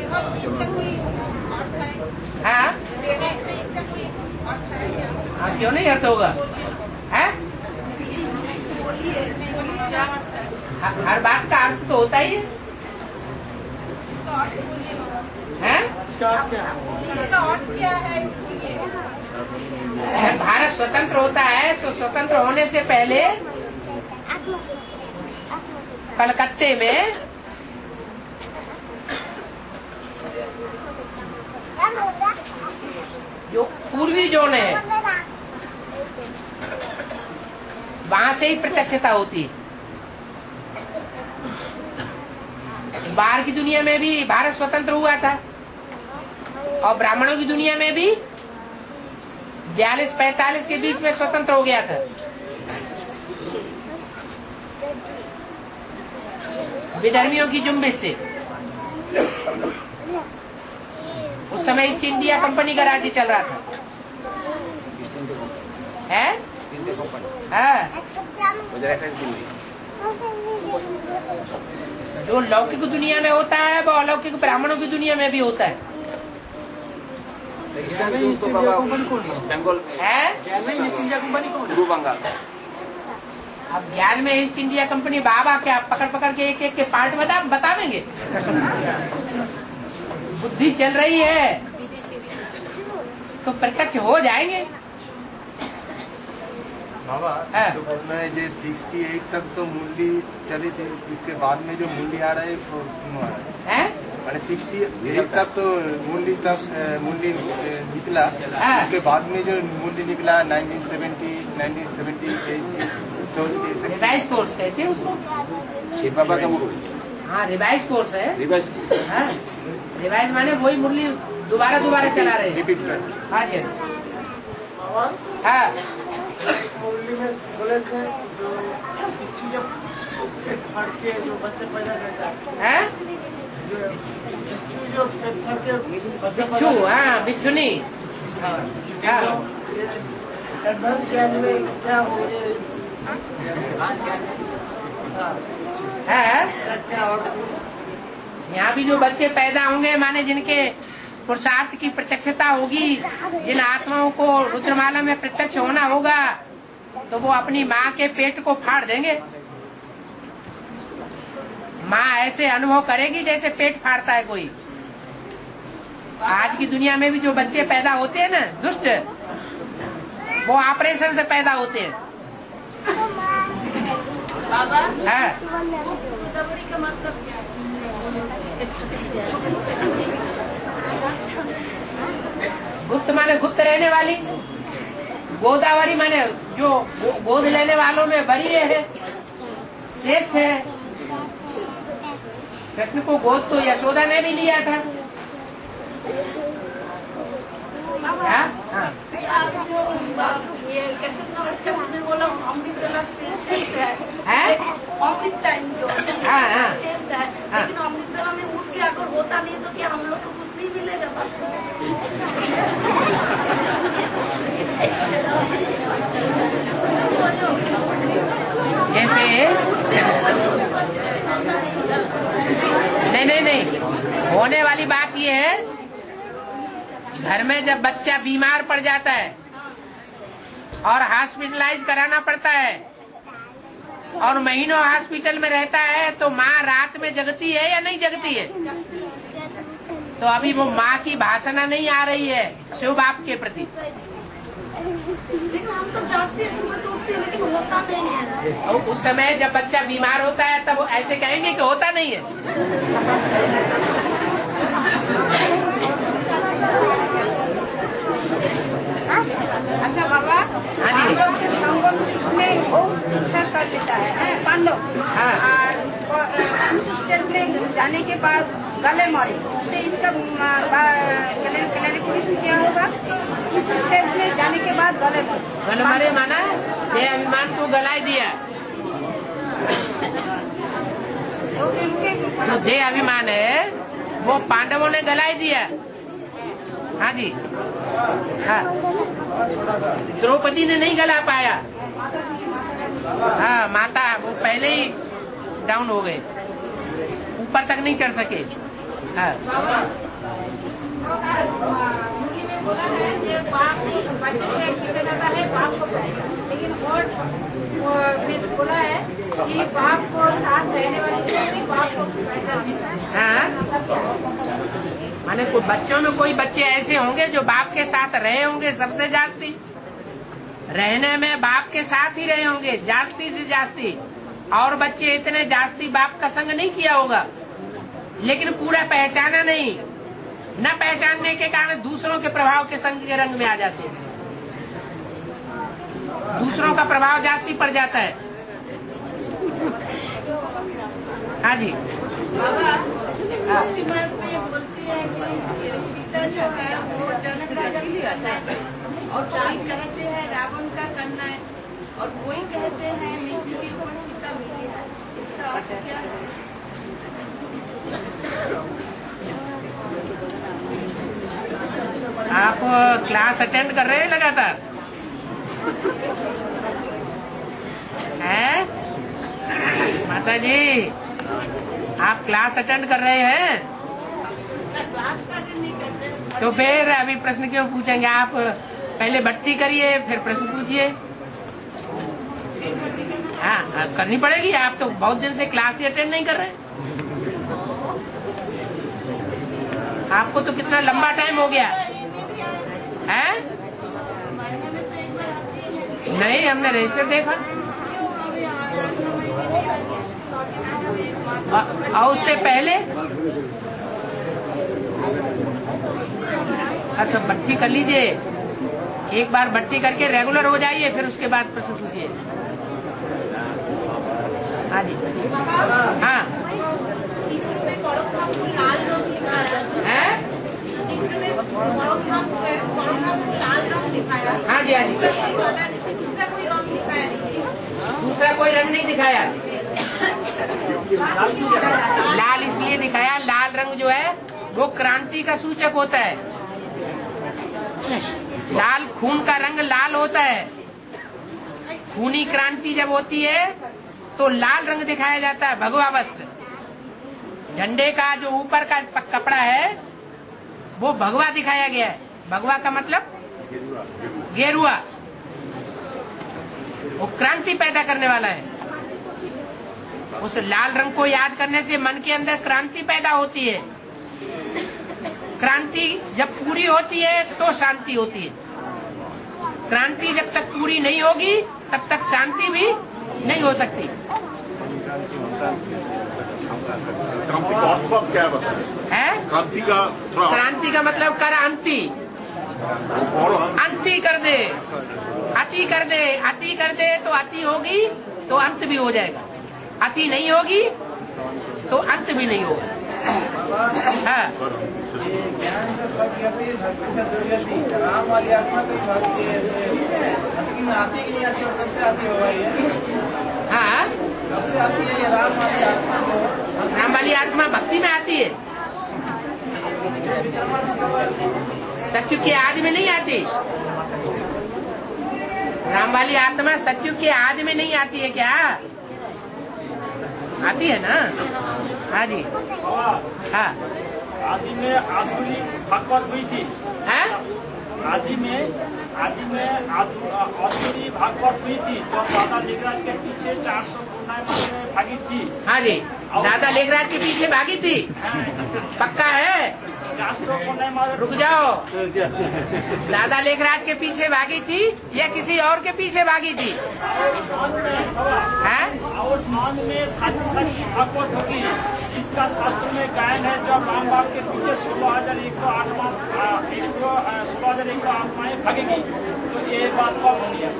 हाँ हाँ, क्यों नहीं अर्थ होगा? है हर बात का अर्थ तो होता ही है। इसका अर्थ क्या है? भारत स्वतंत्र होता है तो स्वतंत्र होने से पहले कलकत्ते में जो पूर्वी जोन है वहां से ही प्रत्यक्षता होती है। बाहर की दुनिया में भी भारत स्वतंत्र हुआ था और ब्राह्मणों की दुनिया में भी बयालीस पैंतालीस के बीच में स्वतंत्र हो गया था। विधर्मियों की जुम्बिश से उस समय ईस्ट इंडिया कंपनी का राज्य चल रहा था। है हाँ। जो लौकिक दुनिया में होता है वो अलौकिक ब्राह्मणों की दुनिया में भी होता है। बंगाल है ईस्ट इंडिया कंपनी कौन? गुरु बंगाल। अब ज्ञान में ईस्ट इंडिया कंपनी बाबा क्या पकड़ पकड़ के एक एक के पार्ट बता बतावेंगे। बुद्धि चल रही है तो प्रत्यक्ष हो जाएंगे। बाबा तो बोलना है जो सिक्सटी एट तक तो मूल्य चली थी, इसके बाद में जो मूल्य आ रहा है वो क्यों आ रहा है? मैंने सिक्सटी एट तक तो मूल्य तक मूल्य निकला, उसके बाद में जो मूल्य निकला नाइनटीन सेवेंटी नाइनटीन सेवेंटी तो रिवाइज कोर्स कहते हैं उसको। शिव बाबा का मूल्य हाँ रिवाइज कोर्स है। रिवाइज हाँ रिवाइज माने वही मूल्य दोबारा दोबारा चला रहे हैं। रिपीट कर। हाँ जी हाँ मूल्य में बोले थे जो चीजें फट के जो बच्चे पैदा करता है जो जो फट के बिच्छू हाँ बिच्छुनी एडवांस ज्ञान में क्या हो है। यहाँ भी जो बच्चे पैदा होंगे माने जिनके पुरुषार्थ की प्रत्यक्षता होगी, जिन आत्माओं को रुद्रमाला में प्रत्यक्ष होना होगा तो वो अपनी माँ के पेट को फाड़ देंगे। माँ ऐसे अनुभव करेगी जैसे पेट फाड़ता है कोई। आज की दुनिया में भी जो बच्चे पैदा होते हैं ना दुष्ट, वो ऑपरेशन से पैदा होते हैं। बाबा हाँ गोदावरी का मतलब क्या है? गुप्त माने गुप्त रहने वाली, गोदावरी माने जो गोद लेने वालों में बड़ी है, श्रेष्ठ है। कृष्ण को गोद तो यशोदा ने भी लिया था। क्या? हाँ। आप जो ये कैसे कैसे में बोला अमृत वाला श्रेष्ठ है, है? अमृत टाइम जो हाँ, हाँ। श्रेष्ठ है, लेकिन अमृत वाला में उठ के अगर होता नहीं तो क्या हम लोग को कुछ नहीं मिलेगा? जैसे नहीं नहीं नहीं होने वाली बात ये है, घर में जब बच्चा बीमार पड़ जाता है और हॉस्पिटलाइज कराना पड़ता है और महीनों हॉस्पिटल में रहता है तो माँ रात में जगती है या नहीं जगती है? तो अभी वो माँ की भाषणा नहीं आ रही है शिव बाप के प्रति। लेकिन हम तो जागते समय तो उठते लेकिन होता नहीं है। और उस समय जब बच्चा बीमार होता है तब ऐसे कहेंगे कि होता नहीं है। अच्छा बाबा पांडव में वो कर लेता है पांडव हॉस्पिटल में जाने के बाद गले मारे तो इसका क्लैरिफिकेशन क्या होगा? हॉस्पिटल में जाने के बाद गले मारे गले मारे माना ये अभिमान को गलाए दिया। जो दे अभिमान है वो पांडवों ने गलाए दिया। हाँ जी हाँ द्रौपदी ने नहीं गला पाया। हाँ माता वो पहले ही डाउन हो गए, ऊपर तक नहीं चढ़ सके। हाँ बोला है कि बाप बच्चे किसे जाता है बाप को पहले, लेकिन और बोला है कि बाप को साथ रहने वाली भी बाप को पैसा देता है। हाँ, माने कोई बच्चों में कोई बच्चे ऐसे होंगे जो बाप के साथ रहे होंगे सबसे जास्ती, रहने में बाप के साथ ही रहे होंगे जास्ती से जास्ती, और बच्चे इतने जास्ती बाप का संग नहीं किया होगा, लेकिन पूरा पहचाना नहीं, न पहचानने के कारण दूसरों के प्रभाव के संग के रंग में आ जाते हैं, दूसरों का प्रभाव जास्ती पड़ जाता है। हाँ जी, बाबा बोलती है कि सीता जो है वो जनक राजा की आता है, और कोई कहते हैं रावण का करना है, और कोई कहते हैं मृत्यु के ऊपर सीता मिली है, इसका अर्थ क्या है? आप क्लास अटेंड कर रहे हैं लगातार? हैं माता जी, आप क्लास अटेंड कर रहे हैं? क्लास का नहीं करते तो फिर अभी प्रश्न क्यों पूछेंगे? आप पहले भट्टी करिए फिर प्रश्न पूछिए। हाँ, करनी पड़ेगी, आप तो बहुत दिन से क्लास ही अटेंड नहीं कर रहे। आपको तो कितना लंबा टाइम हो गया है? नहीं, हमने रजिस्टर देखा। और उससे पहले अच्छा भट्टी कर लीजिए, एक बार भट्टी करके रेगुलर हो जाइए, फिर उसके बाद प्रश्न पूछिए। हाँ जी, हाँ है? हाँ जी, हाँ जी, दूसरा कोई रंग दिखाया नहीं, दूसरा कोई रंग नहीं दिखाया। लाल इसलिए दिखाया, लाल रंग जो है वो क्रांति का सूचक होता है। लाल खून का रंग लाल होता है, खूनी क्रांति जब होती है तो लाल रंग दिखाया जाता है, भगवा वस्त्र। झंडे का जो ऊपर का कपड़ा है वो भगवा दिखाया गया है। भगवा का मतलब गेरुआ, वो क्रांति पैदा करने वाला है। उस लाल रंग को याद करने से मन के अंदर क्रांति पैदा होती है। क्रांति जब पूरी होती है तो शांति होती है। क्रांति जब तक पूरी नहीं होगी तब तक शांति भी नहीं हो सकती। क्रांति का अर्थ क्या है? क्रांति का क्रांति का मतलब कर अंति, अंति कर दे, अति कर दे, अति कर दे तो अति होगी तो अंत भी हो जाएगा, अति नहीं होगी तो अंत भी नहीं होगा। हाँ, राम वाली आत्मा तो भक्ति में आती ही नहीं आती, और कब से आती होगा ये? हाँ, कब से आती है ये राम वाली आत्मा? जो राम वाली आत्मा भक्ति में आती है, सत्युग के आदि में नहीं आती। राम वाली आत्मा सत्युग के आदि में नहीं आती है क्या? आती है ना? हाँ जी, हाँ। आदि में आधुरी भागवत हुई थी। है? आदि में आदि में आधुरी भागवत हुई थी, जो दादा लेखराज के पीछे चार सौ पूर्णाएं में भागी थी। हाँ जी, दादा लेखराज के पीछे भागी थी, पक्का है? चार सौ पूर्णाएं। रुक जाओ, दादा लेखराज के पीछे भागी थी या किसी और के पीछे भागी थी? है? और मान में साची साची भागवत होगी, जिसका शास्त्र में गायन है, जब राम बाप के पीछे सोलह हजार एक सौ आत्मा एक सौ सोलह हजार एक सौ आत्माएं भागेगी, तो ये बात कब होनी है?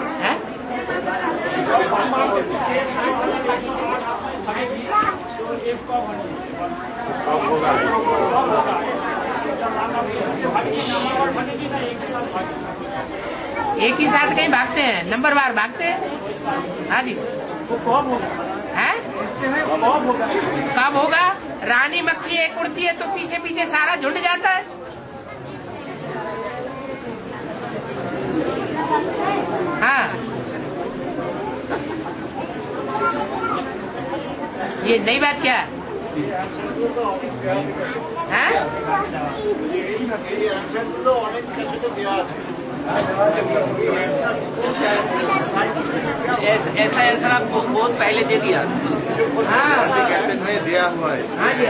राम बाप के पीछे सोलह हजार एक सौ आठ आत्माएं भागेगी, तो ये कब होनी है? कब होगा? कब होगा? जब राम बाप के पीछे भागेगी, नंबर भागेगी ना एक साथ भागेगी? एक ही साथ कहीं भागते हैं, नंबर वार भागते हैं। हाँ जी, वो कब होगा? है? कब होगा? कब होगा? रानी मक्खी एक उड़ती है तो पीछे पीछे सारा झुंड जाता है। हाँ, ये नई बात क्या? ऐसा आंसर आपको बहुत पहले दे दिया। हाँ दिया हुआ है। हाँ जी।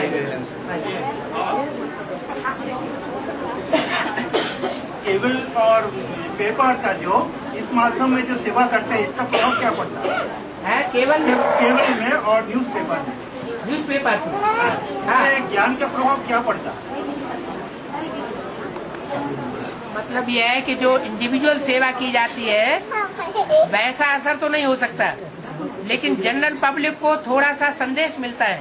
केबल और पेपर का जो इस माध्यम में जो सेवा करते हैं इसका प्रभाव क्या पड़ता है? केबल केबल में और न्यूज पेपर में न्यूज पेपर से ज्ञान का प्रभाव क्या पड़ता है? मतलब यह है कि जो इंडिविजुअल सेवा की जाती है वैसा असर तो नहीं हो सकता, लेकिन जनरल पब्लिक को थोड़ा सा संदेश मिलता है।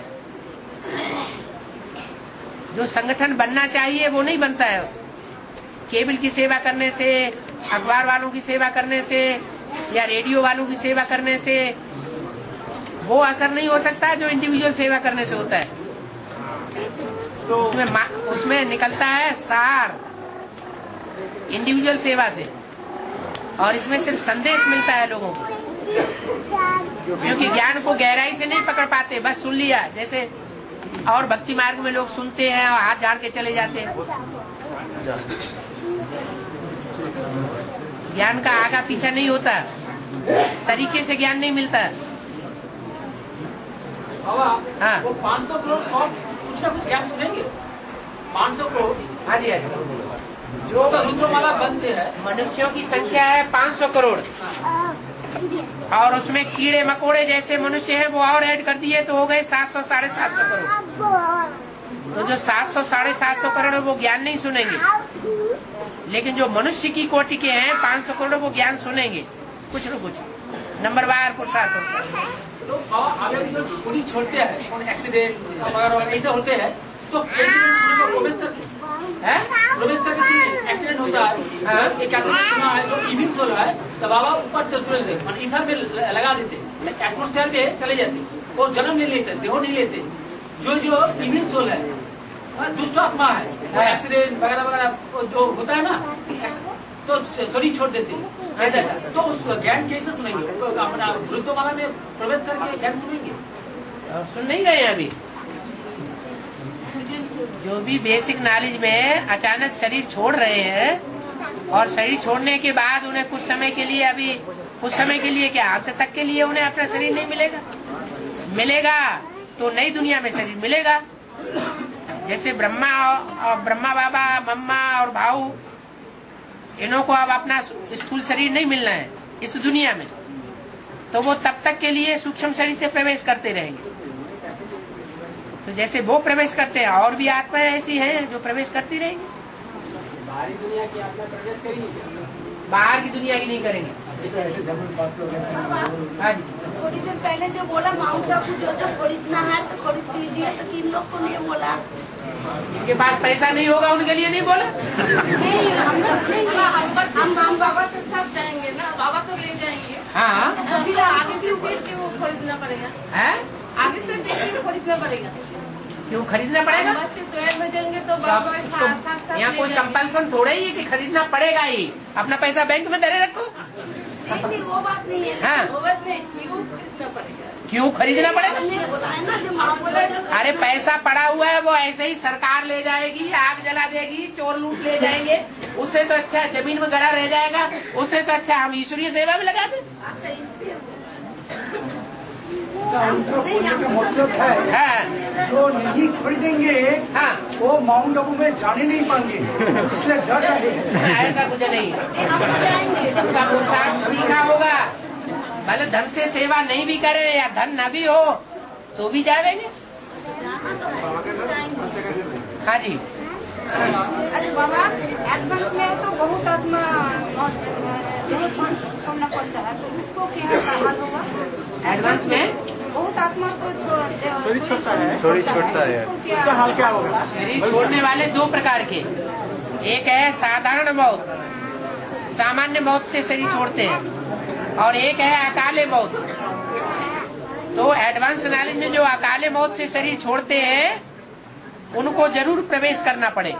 जो संगठन बनना चाहिए वो नहीं बनता है। केबल की सेवा करने से, अखबार वालों की सेवा करने से या रेडियो वालों की सेवा करने से वो असर नहीं हो सकता जो इंडिविजुअल सेवा करने से होता है। तो उसमें उसमें निकलता है सार इंडिविजुअल सेवा से, और इसमें सिर्फ संदेश मिलता है लोगों को, क्योंकि ज्ञान को गहराई से नहीं पकड़ पाते, बस सुन लिया। जैसे और भक्ति मार्ग में लोग सुनते हैं और हाथ झाड़ के चले जाते हैं। ज्ञान का आगा पीछा नहीं होता, तरीके से ज्ञान नहीं मिलता। हाँ, वो पाँच सौ करोड़ सौ कुछ ना कुछ ज्ञान सुनेंगे। पाँच सौ करोड़ हाँ जी, हाँ जी। जो रुद्रमाला बनते हैं, मनुष्यों की संख्या है पाँच सौ करोड़, और उसमें कीड़े मकोड़े जैसे मनुष्य हैं वो और ऐड कर दिए तो हो गए सात सौ साढ़े सात सौ करोड़। तो जो सात सौ साढ़े सात सौ करोड़ वो ज्ञान नहीं सुनेंगे, लेकिन जो मनुष्य की कोटि के हैं पाँच सौ करोड़ वो ज्ञान सुनेंगे कुछ न कुछ, नंबर बार पुरुषार्थ होता है। तो अगर जो छुरी छोड़ते हैं, एक्सीडेंट वगैरह ऐसे होते हैं, तो प्रवेश करके प्रवेश करके एक्सीडेंट होता है। एक एक्सीडेंट सुना है जो इविक्स हो रहा है, तो बाबा ऊपर तुरंत इधर में लगा देते, एटमोस्फेयर में चले जाते, वो जन्म नहीं लेते, देहो नहीं लेते। जो जो इविक्स सोल है, दुष्ट आत्मा है, एक्सीडेंट वगैरह वगैरह जो होता है ना, तो शरीर छोड़ देते ऐसा ऐसा। तो उस ज्ञान कैसे सुनेंगे? अपना वृद्धमाला में प्रवेश करके ज्ञान सुनेंगे? सुन नहीं रहे अभी। जो भी बेसिक नॉलेज में अचानक शरीर छोड़ रहे हैं, और शरीर छोड़ने के बाद उन्हें कुछ समय के लिए, अभी कुछ समय के लिए क्या अंत तक के लिए उन्हें अपना शरीर नहीं मिलेगा। मिलेगा तो नई दुनिया में शरीर मिलेगा। जैसे ब्रह्मा और ब्रह्मा बाबा, मम्मा और भाऊ, इन्हों को अब अपना स्थूल शरीर नहीं मिलना है इस दुनिया में, तो वो तब तक के लिए सूक्ष्म शरीर से प्रवेश करते रहेंगे। तो जैसे वो प्रवेश करते हैं, और भी आत्माएं ऐसी हैं जो प्रवेश करती रहेंगी। बाहरी दुनिया की आत्मा प्रवेश करेंगे, बाहर की दुनिया की नहीं करेंगे। हाँ जी, थोड़ी देर पहले जो बोला माउंट आबू जो जो खरीदना है तो खरीद लीजिए, तो किन लोग को नहीं बोला? जिनके पास पैसा नहीं होगा उनके लिए नहीं बोला। नहीं, हम हम हम बाबा के साथ जाएंगे ना, बाबा तो ले जाएंगे। हाँ, तो फिर आगे भी देख के वो खरीदना पड़ेगा है, आगे से देख के खरीदना पड़ेगा। क्यों खरीदना पड़ेगा? बच्चे ट्वेल्व में जाएंगे तो बाबा तो यहाँ कोई कंपल्सन थोड़ा ही है कि खरीदना पड़ेगा ही। अपना पैसा बैंक में धरे रखो। नहीं नहीं, वो बात नहीं है। हाँ, वो बात नहीं, क्यों खरीदना पड़ेगा? क्यों खरीदना पड़ेगा? ना अरे पैसा पड़ा हुआ है, वो ऐसे ही सरकार ले जाएगी, आग जला देगी, चोर लूट ले जाएंगे। उससे तो अच्छा जमीन में गड़ा रह जाएगा। उससे तो अच्छा हम ईश्वरीय सेवा में लगा दें। अच्छा, इसलिए उनका बोलने का मतलब है हाँ, जो नहीं खरीदेंगे हाँ, वो माउंट आबू में जाने नहीं पाएंगे, इसलिए डर रहे हैं। ऐसा कुछ नहीं, उनका पुरुषार्थ सीखा होगा। भले धन से सेवा नहीं भी करे या धन न भी हो तो भी जाएंगे। हाँ जी। अरे बाबा, एडवांस में तो बहुत आत्मा छोड़ना पड़ता है, तो उसको क्या हाल होगा? एडवांस में बहुत आत्मा तो शरीर छोड़ता है, शरीर छोड़ता है, उसका हाल क्या होगा? शरीर छोड़ने वाले दो प्रकार के, एक है साधारण मौत, सामान्य मौत से शरीर छोड़ते हैं, और एक है अकाले मौत। तो एडवांस नॉलेज में जो अकाले मौत से शरीर छोड़ते हैं उनको जरूर प्रवेश करना पड़ेगा,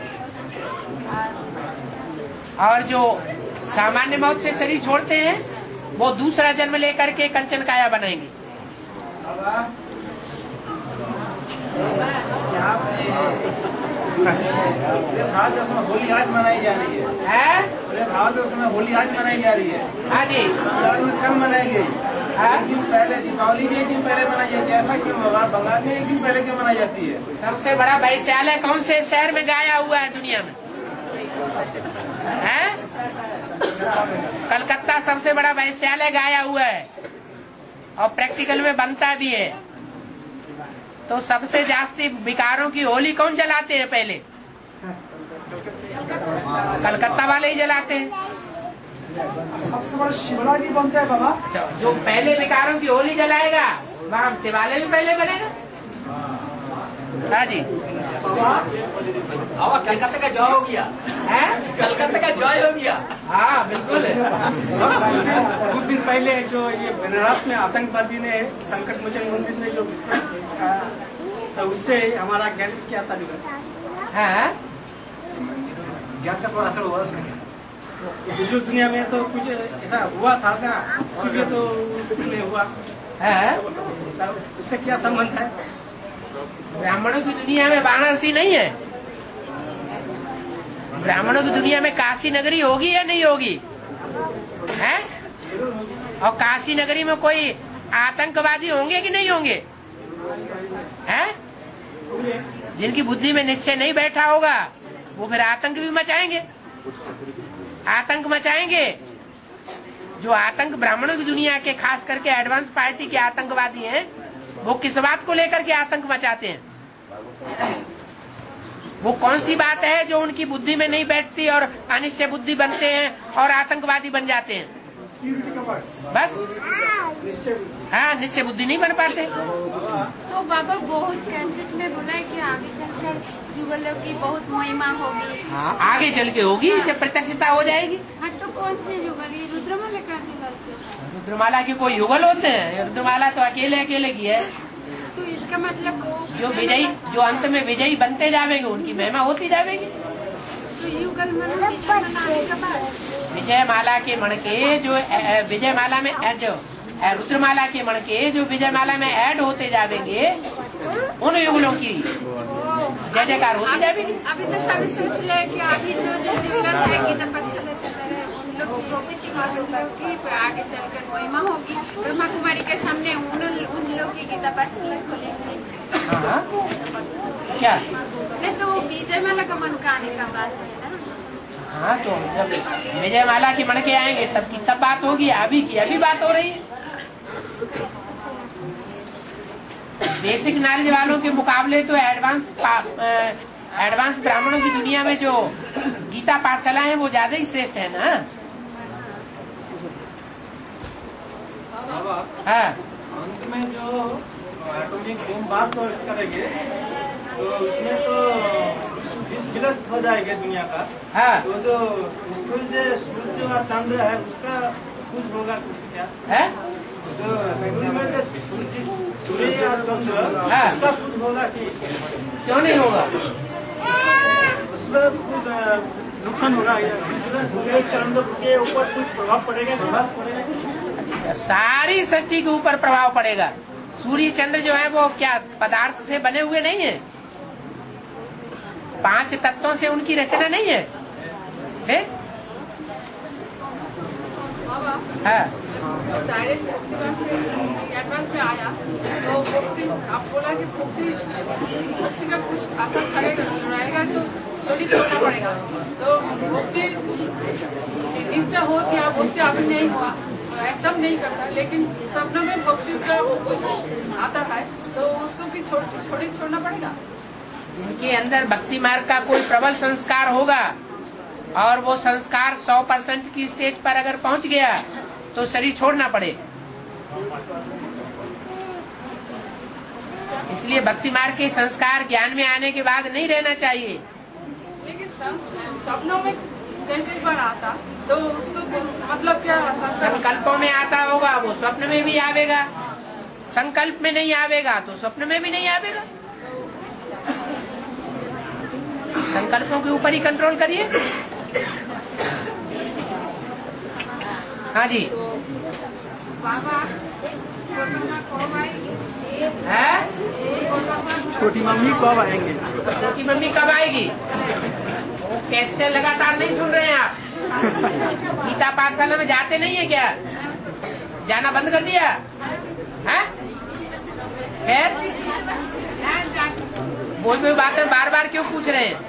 और जो सामान्य मौत से शरीर छोड़ते हैं वो दूसरा जन्म लेकर के कंचन काया बनाएंगे। भारत देश में होली आज मनाई जा रही है। पूरे भारत देश में होली आज मनाई जा रही है। हाँ जी। बंगाल में कब मनाई गई? एक दिन पहले, दीपावली भी एक दिन पहले मनाई जाती है। ऐसा क्यों होगा? बंगाल में एक दिन पहले क्यों मनाई जाती है? सबसे बड़ा वैश्यालय कौन से शहर में गाया हुआ है दुनिया में? है कलकत्ता सबसे बड़ा वैश्यालय गाया हुआ है और प्रैक्टिकल में बनता भी है। तो सबसे जास्ती विकारों की होली कौन जलाते हैं? पहले कलकत्ता वाले ही जलाते हैं। सबसे बड़ा शिवड़ा भी बनता है बाबा। जो पहले विकारों की होली जलाएगा वहाँ शिवालय भी पहले बनेगा। हाँ जी। बाबा कलकत्ता का जॉय हो गया है। कलकत्ता का जॉय हो गया। हाँ बिल्कुल। कुछ दिन पहले जो ये बनारस में आतंकवादी ने संकट मोचन मंदिर में जो विस्फोट किया, तो उससे हमारा ज्ञान क्या था? हाँ ज्ञान का थोड़ा असर हुआ उसमें। जो दुनिया में तो कुछ ऐसा हुआ था ना, इसलिए तो उसमें हुआ है। उससे क्या संबंध है? ब्राह्मणों की दुनिया में वाराणसी नहीं है। ब्राह्मणों की दुनिया में काशी नगरी होगी या नहीं होगी? है। और काशी नगरी में कोई आतंकवादी होंगे कि नहीं होंगे? हैं? जिनकी बुद्धि में निश्चय नहीं बैठा होगा वो फिर आतंक भी मचाएंगे। आतंक मचाएंगे। जो आतंक ब्राह्मणों की दुनिया के खास करके एडवांस पार्टी के आतंकवादी हैं, वो किस बात को लेकर के आतंक मचाते हैं? वो कौन सी बात है जो उनकी बुद्धि में नहीं बैठती और अनिश्चय बुद्धि बनते हैं और आतंकवादी बन जाते हैं? बस हाँ, निश्चय बुद्धि नहीं बन पाते। तो बाबा बहुत कैसेट में बोला है कि आगे चलकर जुगलों की बहुत महिमा होगी। हाँ, आगे चल के होगी, जब प्रत्यक्षता हो जाएगी। हाँ, तो कौन से जुगल? ये रुद्रमाला का जुगल? रुद्रमाला के कोई युगल होते हैं? रुद्रमाला तो अकेले अकेले की है। तो इसका मतलब जो विजयी, जो अंत में विजयी बनते जाएंगे उनकी महिमा होती जाएगी। तो युगल मनाने का बाद विजय माला के मण के जो विजय माला में जो रुद्रमाला के मण के जो विजय माला में ऐड होते जाएंगे उन युगलों की जय जयकार होती जाएगी। अभी तो सभी सोच ले कि अभी जो जो जुगल है गीता परिषद उन लोग की आगे चलकर महिमा होगी। ब्रह्मा कुमारी के सामने उन उन लोग की गीता परिषद खोलेंगे। क्या नहीं तो विजय माला का मन का आने का बात है ना। हाँ, तो जब विजय माला के मण के आएंगे तब की तब बात होगी। अभी की अभी बात हो रही है। बेसिक नॉलेज वालों के मुकाबले तो एडवांस एडवांस ब्राह्मणों की दुनिया में जो गीता पाठशाला है वो ज्यादा ही श्रेष्ठ है ना। हाँ, अंत में जो एटॉमिक बम बात करेंगे तो उसमें तो विलस हो जाएगा दुनिया का। हाँ, तो जो सूर्य सूर्य और चंद्र है उसका कुछ होगा कुछ क्या है? जो सूर्य और चंद्र हाँ, उसका कुछ होगा कि क्यों नहीं होगा? उसमें कुछ नुकसान होगा। सूर्य चंद्र के ऊपर कुछ प्रभाव पड़ेगा? प्रभाव पड़ेगा। सारी सृष्टि के ऊपर प्रभाव पड़ेगा। सूर्य चंद्र जो है वो क्या पदार्थ से बने हुए नहीं है? पांच तत्वों से उनकी रचना नहीं है, है? हाँ, डायरेक्ट एडवांस में आया तो भक्ति आप बोला कि भक्ति भक्ति का कुछ असर करेगा रहेगा तो थोड़ी छोड़ना पड़ेगा। तो भक्ति निष्ठा हो गया, भक्ति अभी नहीं हुआ, एकदम नहीं करता, लेकिन सपना में भक्ति का कुछ आता है तो उसको भी छोड़ी छोड़ना पड़ेगा। जिनके अंदर भक्ति मार्ग का कोई प्रबल संस्कार होगा और वो संस्कार सौ परसेंट की स्टेज पर अगर पहुंच गया तो शरीर छोड़ना पड़ेगा। इसलिए भक्ति मार्ग के संस्कार ज्ञान में आने के बाद नहीं रहना चाहिए। लेकिन सपनों में कई कई बार आता तो उसको मतलब क्या? संकल्पों में आता होगा, वो स्वप्न में भी आवेगा। संकल्प में नहीं आवेगा तो स्वप्न में भी नहीं आवेगा। संकल्पों के ऊपर ही कंट्रोल करिए। हाँ जी बाबा है? छोटी मम्मी कब आएंगे? छोटी मम्मी कब आएगी? वो कैसे लगातार नहीं सुन रहे हैं आप? गीता पाठशाला में जाते नहीं है क्या? जाना बंद कर दिया है? फिर वो भी बातें बार बार क्यों पूछ रहे हैं?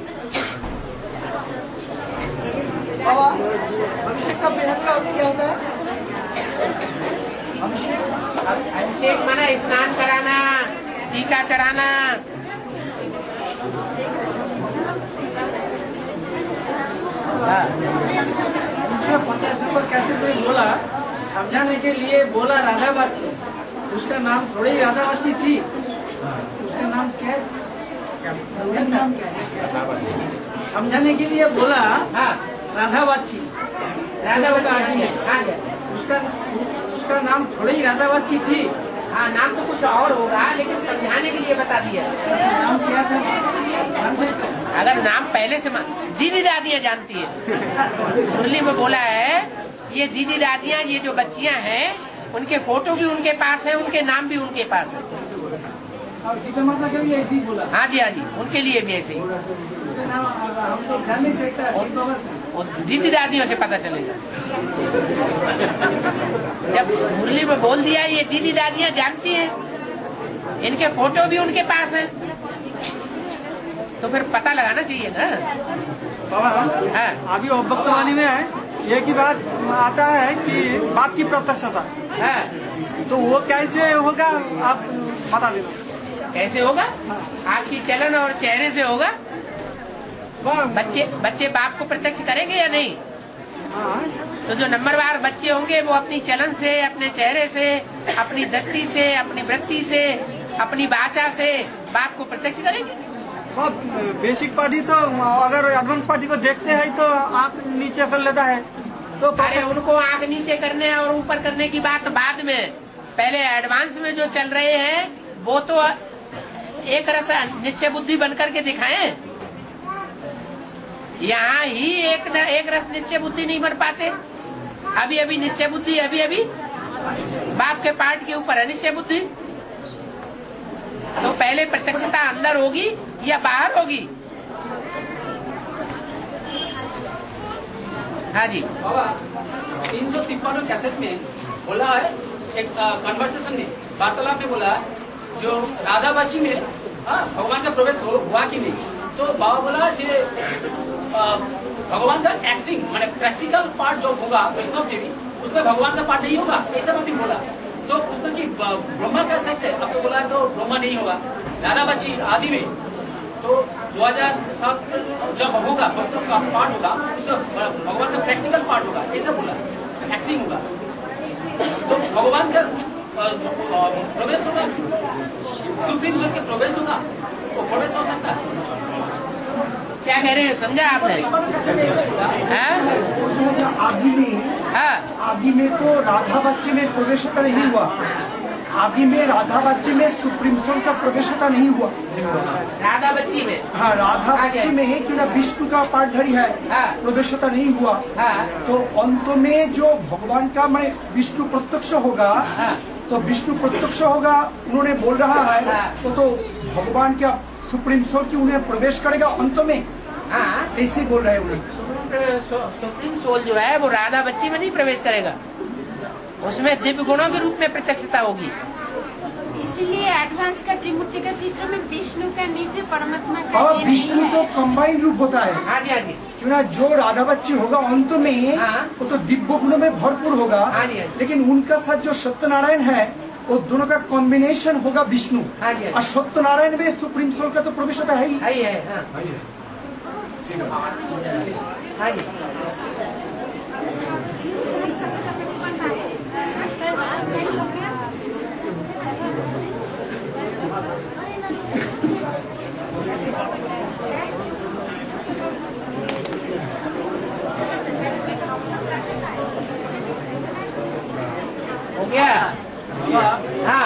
अभिषेक का बेहद का क्या होता है? अभिषेक माना स्नान कराना, टीका चढ़ाना। पर कैसे कोई बोला समझाने के लिए बोला राधाबाची, उसका नाम थोड़ी राधाबाची थी, उसका नाम क्या समझाने के लिए बोला। हाँ राधाबाची, राधाबाची उसका उसका नाम थोड़ी राधाबाची थी। हाँ नाम तो कुछ और होगा, लेकिन समझाने के लिए बता दिया। नाम क्या था? अगर नाम पहले से दीदी दादियाँ जानती है। मुरली में बोला है ये दीदी दादियाँ, ये जो बच्चियाँ हैं उनके फोटो भी उनके पास है, उनके नाम भी उनके पास है। और गीता माता के भी ऐसे ही बोला? हाँ जी हाँ जी, उनके लिए भी ऐसे ही। हम तो जान नहीं सकता, और दीदी दादियों से पता चलेगा। जब मुरली में बोल दिया ये दीदी दादियाँ जानती हैं, इनके फोटो भी उनके पास है, तो फिर पता लगाना चाहिए ना। बाबा हाँ। अभी भक्तवाणी में है एक ही बात आता है कि बाप की प्रत्यक्षता है, तो वो कैसे होगा आप बता देना। कैसे होगा? आपकी चलन और चेहरे से होगा। बच्चे बच्चे बाप को प्रत्यक्ष करेंगे या नहीं? तो जो नंबरवार बच्चे होंगे वो अपनी चलन से, अपने चेहरे से, अपनी दृष्टि से, अपनी वृत्ति से, अपनी वाचा से बाप को प्रत्यक्ष करेंगे। बेसिक पार्टी तो अगर एडवांस पार्टी को देखते हैं तो आंख नीचे कर लेता है, तो अरे उनको आंख नीचे करने और ऊपर करने की बात बाद में, पहले एडवांस में जो चल रहे हैं वो तो एक रस निश्चय बुद्धि बनकर के दिखाएं। यहाँ ही एक न, एक रस निश्चय बुद्धि नहीं बन पाते। अभी अभी निश्चय बुद्धि, अभी अभी बाप के पार्ट के ऊपर है निश्चय बुद्धि। तो पहले प्रत्यक्षता अंदर होगी या बाहर होगी? हाँ जी तीन सौ तिप्पन कैसेट में बोला है, एक कन्वर्सेशन में, वार्तालाप में बोला है, जो राधा बाची में हाँ, भगवान का प्रवेश हुआ कि नहीं, तो बाबा बोला कि भगवान का एक्टिंग माने प्रैक्टिकल पार्ट जो होगा वैष्णव देवी, उसमें भगवान का पार्ट नहीं होगा, ऐसा भी बोला। तो उसमें की ब्रह्मा कह सकते हैं, अब तो बोला तो ब्रह्मा नहीं होगा। राधा बाची आदि में तो दो हजार सात जब होगा भक्तों का पार्ट होगा, उसका भगवान का प्रैक्टिकल पार्ट होगा, ऐसा बोला, एक्टिंग होगा। तो भगवान का प्रवेश होगा, सुप्रीम कोर्ट के प्रवेश होगा, वो प्रवेश हो सकता है। क्या कह रहे हैं, समझा आपने? आदि में हाँ आदि में तो राधा बच्चे में प्रवेश होता नहीं हुआ, आदि में राधा बच्चे में सुप्रीम सोल का प्रवेश होता नहीं हुआ। राधा बच्ची में हाँ राधा बच्चे में है क्योंकि विष्णु का पाठधारी है, प्रवेश होता नहीं हुआ। तो अंत में जो भगवान का मैं विष्णु प्रत्यक्ष होगा, तो विष्णु प्रत्यक्ष होगा उन्होंने बोल रहा है, तो, तो भगवान क्या सुप्रीम सोल की उन्हें प्रवेश करेगा अंत में। हाँ ऐसे बोल रहे हैं उन्हें। सुप्रीम सोल जो है वो राधा बच्ची में नहीं प्रवेश करेगा, उसमें दिव्य गुणों के रूप में प्रत्यक्षता होगी। इसीलिए एडवांस का त्रिमूर्ति का चित्र में विष्णु का निज परमात्मा का और विष्णु तो कंबाइन रूप होता है। हाँ जी हाँ जी, क्यों जो राधा बच्ची होगा अंत में हाँ? वो तो दिव्य गुणों में भरपूर होगा। हाँ जी, हाँ जी। लेकिन उनका साथ जो सत्यनारायण है वो दोनों का कॉम्बिनेशन होगा विष्णु। हाँ जी, हाँ जी। और सत्यनारायण में सुप्रीम सोल का तो प्रवेश होता है ही है, है, हाँ। हाँ जी हो गया। हाँ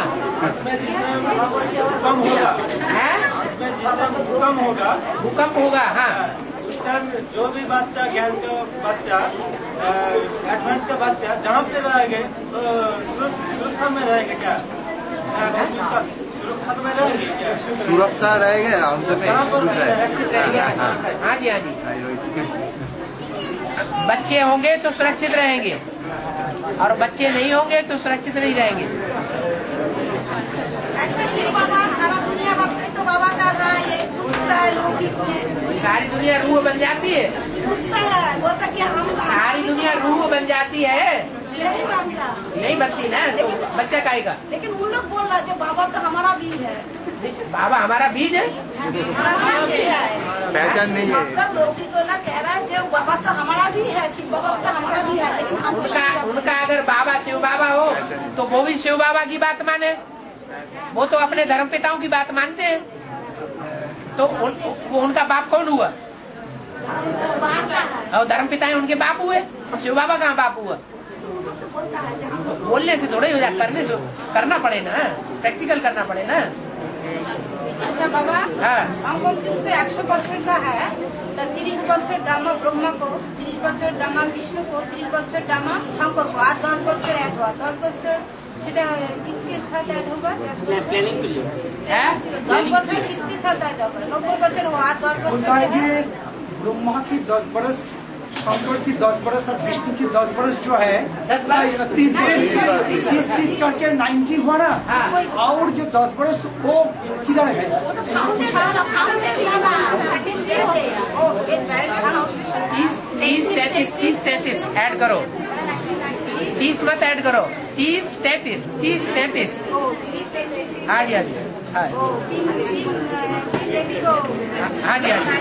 कम होगा है, कम होगा भूकंप होगा। हाँ सर जो भी बच्चा ज्ञान का बच्चा एडवांस का बच्चा जहाँ पे रहेंगे तो सुरक्षा में रहेगा क्या? सुरक्षा में रहेंगे क्या? सुरक्षा रहेगा अंत में। हाँ जी हाँ जी, बच्चे होंगे तो सुरक्षित रहेंगे और बच्चे नहीं होंगे तो सुरक्षित नहीं रहेंगे। बाबा सारा दुनिया तो बाबा का सारी दुनिया रूह बन जाती है, सारी दुनिया रूह बन जाती है, नहीं बनती ना, तो बच्चा काहे का? लेकिन उन लोग बोल रहे जो बाबा का हमारा बीज है, बाबा हमारा बीज है, पहचान नहीं है। मतलब लोग तो ना कह रहा है जो बाबा का हमारा भी है, शिव बाबा का हमारा भी है, लेकिन हम उनका उनका अगर बाबा शिव बाबा हो तो वो भी शिव बाबा की बात माने, वो तो अपने धर्म पिताओं की बात मानते हैं, तो उन, वो उनका बाप कौन हुआ? और धर्म पिता उनके बाप हुए, शिव बाबा कहाँ बाप हुआ? बोलने से थोड़ा ही हो जाए, करने से करना पड़े ना, प्रैक्टिकल करना पड़े ना। अच्छा बाबा, हाँ, हमको एकशो परसेंट का है, तो तीस परसेंट डामा ब्रह्मा को, तीस परसेंट डामा विष्णु को, तीस परसेंट डामा शंकर को, आज दस परसेंट ऐड हुआ, दस परसेंट সেটা किसके साथ ऐड होगा? प्लानिंग के लिए दस परसेंट किसके साथ ऐड होगा? नब्बे परसेंट हुआ, दस परसेंट ब्रह्मा की दस बरस, शंकर की दस बरस और विष्णु की दस बरस जो है दस तीस तीस तीस करके नाइन्टी हुआ ना, और जो दस बरस वो किधर है? तीस तीस तैतीस तीस तैतीस ऐड करो, तीस मत ऐड करो, तीस तैतीस तीस तैतीस हाँ जी हाँ जी हाँ हाँ जी हाँ जी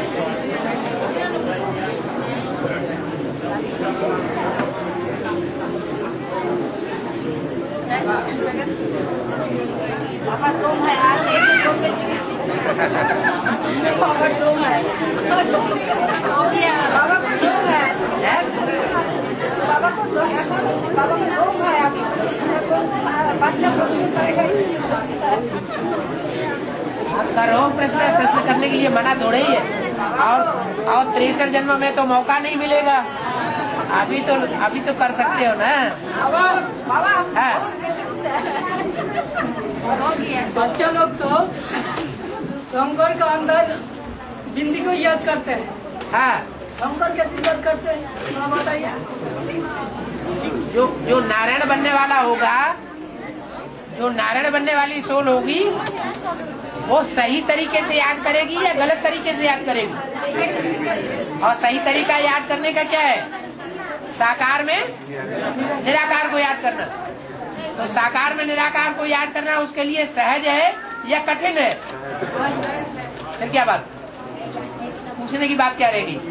बाबा तुम है आज बाबा तुम है बाबा को दो है बाबा को दो बाबा को दो है अभी बच्चा प्रश्न करेगा करो प्रश्न प्रश्न करने के लिए मना थोड़े ही है, और और तिरसठ जन्म में तो मौका नहीं मिलेगा, अभी तो अभी तो कर सकते हो ना। बाबा हाँ, बच्चे लोग तो शंकर का अंदर बिंदी को याद करते हैं। हाँ, शंकर कैसे याद करते हैं थोड़ा बताइए। जो जो नारायण बनने वाला होगा, जो नारायण बनने वाली सोल होगी, वो सही तरीके से याद करेगी या गलत तरीके से याद करेगी? और सही तरीका याद करने का क्या है? साकार में निराकार को याद करना। तो साकार में निराकार को याद करना उसके लिए सहज है या कठिन है? फिर क्या बात पूछने की बात क्या रहेगी?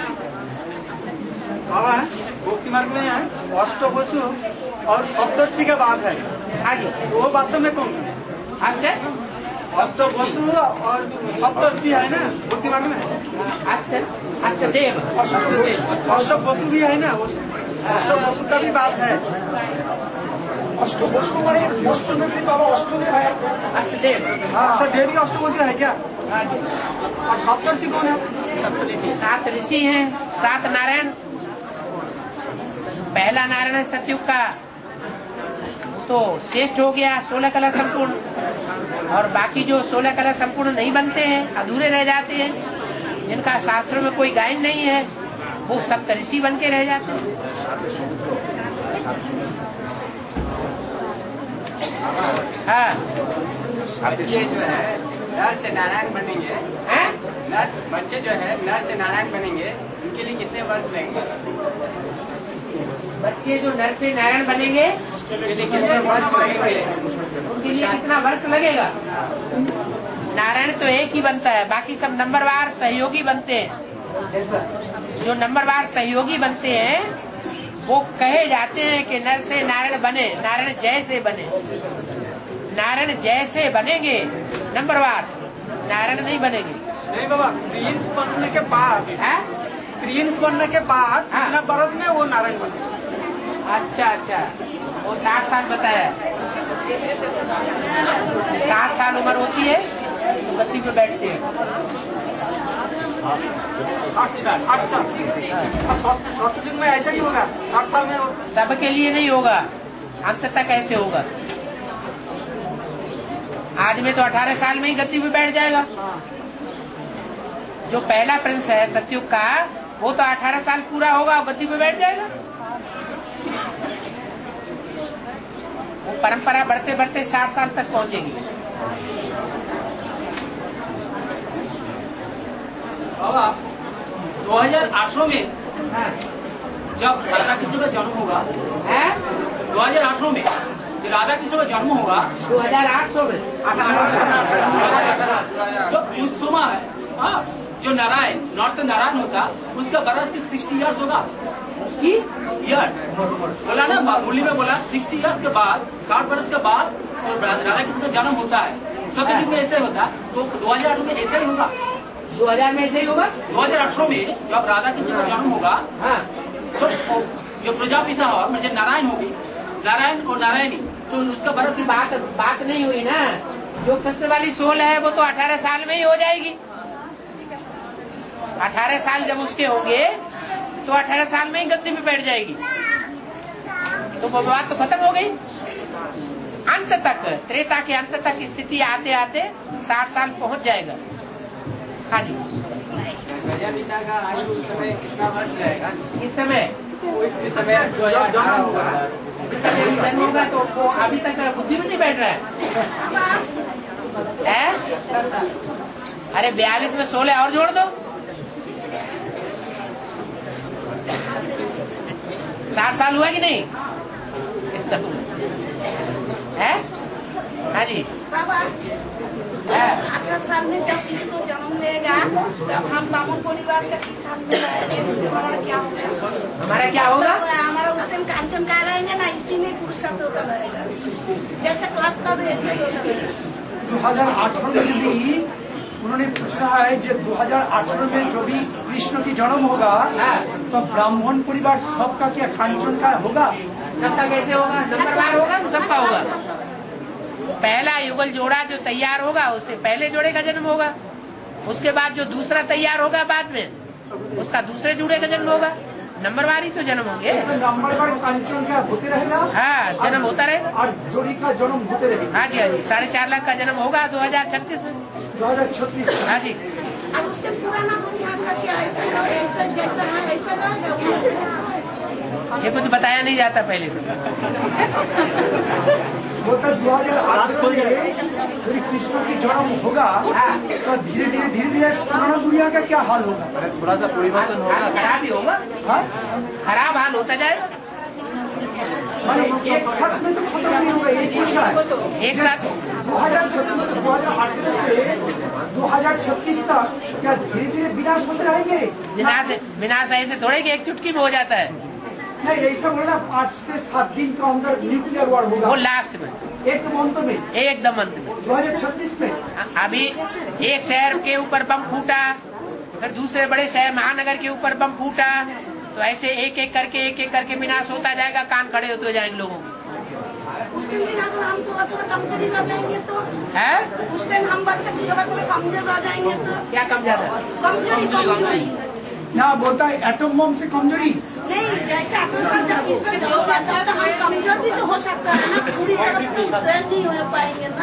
बाबा भक्ति मार्ग में है अष्टवसु और सप्तर्षि का बात है, आगे वो वास्तव में कौन है? अच्छा, अष्टवसु और सप्तर्षि है ना भक्ति मार्ग में? अच्छा अष्टदेव अष्टवसु भी है ना, अष्टवसु का भी बात है। अष्टवसु माने अष्ट में भी बाबा अष्टदेव है, अष्टदेव। अष्टदेव का अष्टवसु है क्या? और सप्तर्षि कौन है? सात ऋषि हैं, सात नारायण। पहला नारायण है सतयुग का, तो श्रेष्ठ हो गया, सोलह कला संपूर्ण, और बाकी जो सोलह कला संपूर्ण नहीं बनते हैं, अधूरे रह जाते हैं, जिनका शास्त्रों में कोई गायन नहीं है, वो सप्तऋषि बन के रह जाते हैं। हाँ, बच्चे जो है नर से नारायण बनेंगे, हैं? नर बच्चे जो है नर से नारायण बनेंगे, उनके लिए कितने वर्ष लगेंगे? बच्चे जो नर से नारायण बनेंगे उनके लिए कितने वर्ष लगेंगे? उनके लिए कितना वर्ष लगेगा? नारायण तो एक ही बनता है, बाकी सब नंबरवार सहयोगी बनते हैं। जो नंबरवार सहयोगी बनते हैं वो कहे जाते हैं कि नर से नारायण बने, नारायण जैसे बने। नारायण जैसे बनेंगे नंबरवार, नारायण नहीं बनेंगे। नहीं बाबा, प्रिंस बनने के बाद प्रिंस बनने के बाद कितना बरस में वो नारायण बने? अच्छा अच्छा, वो साठ साल बताया, साठ साल उम्र होती है, बत्ती पे बैठते हैं। साठ साठ साल सतयुग में ऐसा ही होगा, साठ साल में सबके लिए नहीं होगा, अंत तक ऐसे होगा। आज में तो अठारह साल में ही गद्दी पे बैठ जाएगा। जो पहला प्रिंस है सतयुग का, वो तो अठारह साल पूरा होगा और गद्दी पे बैठ जाएगा। वो परंपरा बढ़ते बढ़ते साठ साल तक पहुंचेगी। बाबा दो हजार अठारह में जब राधा कृष्ण का जन्म होगा, दो हजार अठारह में जब राधा कृष्ण का जन्म होगा, दो हजार आठ सौ में तो उस समय जो नारायण नॉर्थ से नारायण होता, उसका बरस की सिक्सटी ईयर्स होगा। ईयर बोला ना, मुरली में बोला सिक्सटी ईयर्स के बाद, साठ बरस के बाद तो राधा कृष्ण का जन्म होता है। सतयुग में ऐसे होता, तो दो हजार आठ में ऐसा ही होगा। दो हजार में ऐसे ही होगा। दो हजार अठारह में जब राधा कृष्ण का जन्म होगा, हाँ, तो जो प्रजापिता और मुझे नारायण होगी, नारायण और नारायणी, तो उसका बरस की बात बात नहीं हुई ना। जो कृष्ण वाली सोल है वो तो अठारह साल में ही हो जाएगी। अठारह साल जब उसके होंगे तो अठारह साल में ही गद्दी में बैठ जाएगी। तो वो बात तो खत्म हो गई। अंत तक, त्रेता के अंत तक स्थिति आते आते साठ साल पहुंच जाएगा। हाँ जी, प्रजापिता का आयु उस समय कितना वर्ष रहेगा? इस समय इस समय जन्म होगा तो वो अभी तक बुद्धि में नहीं बैठ रहा है, है? अरे बयालीस में सोलह और जोड़ दो, साठ साल हुआ कि नहीं? है? हाँ जी। अठारह साल में जब इसको जन्म लेगा तब हम बामन परिवार का किसान में हमारा क्या होगा? हमारा क्या होगा? हमारा उस टाइम कांचन का रहेंगे ना, इसी में पुरुषत्व होता रहेगा। जैसे क्लास का भी ऐसे ही होता रहेगा। दो हजार अठारह में भी उन्होंने पूछा है जो दो हजार अठारह में जो भी कृष्ण की जन्म होगा तो ब्राह्मण परिवार सबका क्या कांचन का होगा? सबका कैसे होगा? नंबरवार होगा, सबका होगा। पहला युगल जोड़ा जो तैयार होगा उससे पहले जोड़े का जन्म होगा। उसके बाद जो दूसरा तैयार होगा बाद में, उसका दूसरे जोड़े का जन्म होगा। नंबरवार ही तो जन्म होंगे। नंबरवार कांचन का होते रहेगा। हाँ, जन्म होता रहेगा और जोड़ी का जन्म होते रहेगा। हाँ जी, हाँ जी, साढ़े चार लाख का जन्म होगा दो हजार छत्तीस में। दो हजार छत्तीस हाँ जी। अब उसके पुराना दुनिया का क्या ऐसा ऐसा जैसा है ऐसा रहेगा? ये कुछ बताया नहीं जाता पहले से। वो तो दो हजार आठ को कृष्ण की जन्म होगा तो धीरे धीरे धीरे धीरे पुराना दुनिया का क्या हाल होगा? थोड़ा सा परिवर्तन होगा, खराब ही होगा। खराब हाल होता जाएगा। माने एक साथ में तो खत्म नहीं होगा, एक पूछा है एक साथ दो हजार छत्तीस दो हजार अठारह से दो हजार छत्तीस तक क्या धीरे धीरे विनाश होते रहेंगे? विनाश विनाश ऐसे थोड़े कि एक चुटकी में हो जाता है। नहीं, ऐसा बोला पाँच से सात दिन के अंदर न्यूक्लियर वॉर होगा। वो लास्ट में, एकदम अंत में, एकदम अंत में दो हजार छत्तीस में। अभी एक शहर के ऊपर बम फूटा, फिर दूसरे बड़े शहर महानगर के ऊपर बम फूटा, तो ऐसे एक एक करके एक एक करके विनाश होता जाएगा। कान खड़े होते जाएंगे लोगों को। उस टाइम हम थोड़ा थोड़ा कमजोरी रह जाएंगे तो है, उस टाइम हम बच्चे थोड़ा थोड़ा कमजोर रह जाएंगे तो क्या कम ज्यादा? कमजोरी कमजोरी ना बोलता है एटम बम से कमजोरी नहीं, जैसे अठारह साल जब इसमें जो बच्चा तो हम कमजोर भी तो हो सकता है ना, पूरी तरह ट्रेन नहीं हो पाएंगे ना।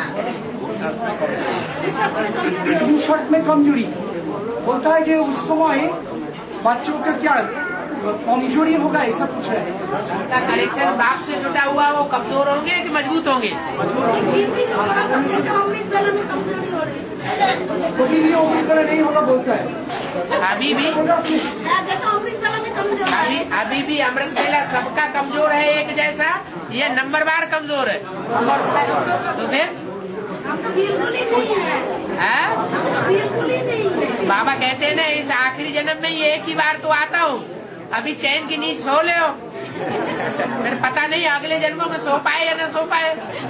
शर्ट में कमजोरी बोलता है जो उस समय बच्चों का क्या कमजोरी होगा ऐसा पूछ रहे हैं। कनेक्शन बाप से जुटा हुआ वो कमजोर होंगे कि मजबूत होंगे? कभी भी अमृत वाला नहीं होगा बोलता है। अभी भी अभी अभी भी अमृत वेला सबका कमजोर है एक जैसा, ये नंबरवार कमजोर है। तो फिर बिल्कुल ही नहीं है, बिल्कुल ही नहीं है। बाबा कहते हैं ना, इस आखिरी जन्म में ये एक ही बार तो आता हूँ, अभी चैन की नींद सो ले, फिर पता नहीं अगले जन्मों में सो पाए या न सो पाए।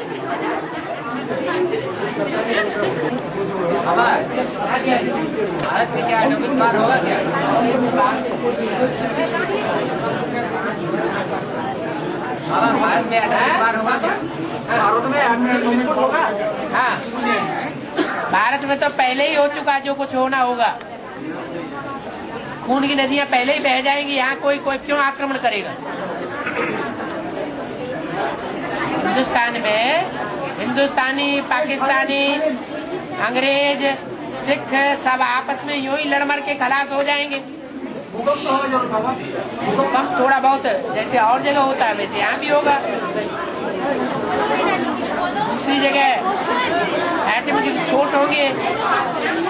भारत में क्या नमक बार होगा क्या? भारत में बार होगा क्या? भारत में होगा। हाँ, भारत में तो पहले ही हो चुका जो कुछ होना होगा। खून की नदियां पहले ही बह जाएंगी, यहाँ कोई कोई क्यों आक्रमण करेगा। हिंदुस्तान में हिंदुस्तानी, पाकिस्तानी, अंग्रेज, सिख सब आपस में यूं ही लड़ मर के खलास हो जाएंगे। भूकंप थोड़ा बहुत जैसे और जगह होता है वैसे यहाँ भी होगा। दूसरी जगह एटम के विस्फोट होंगे।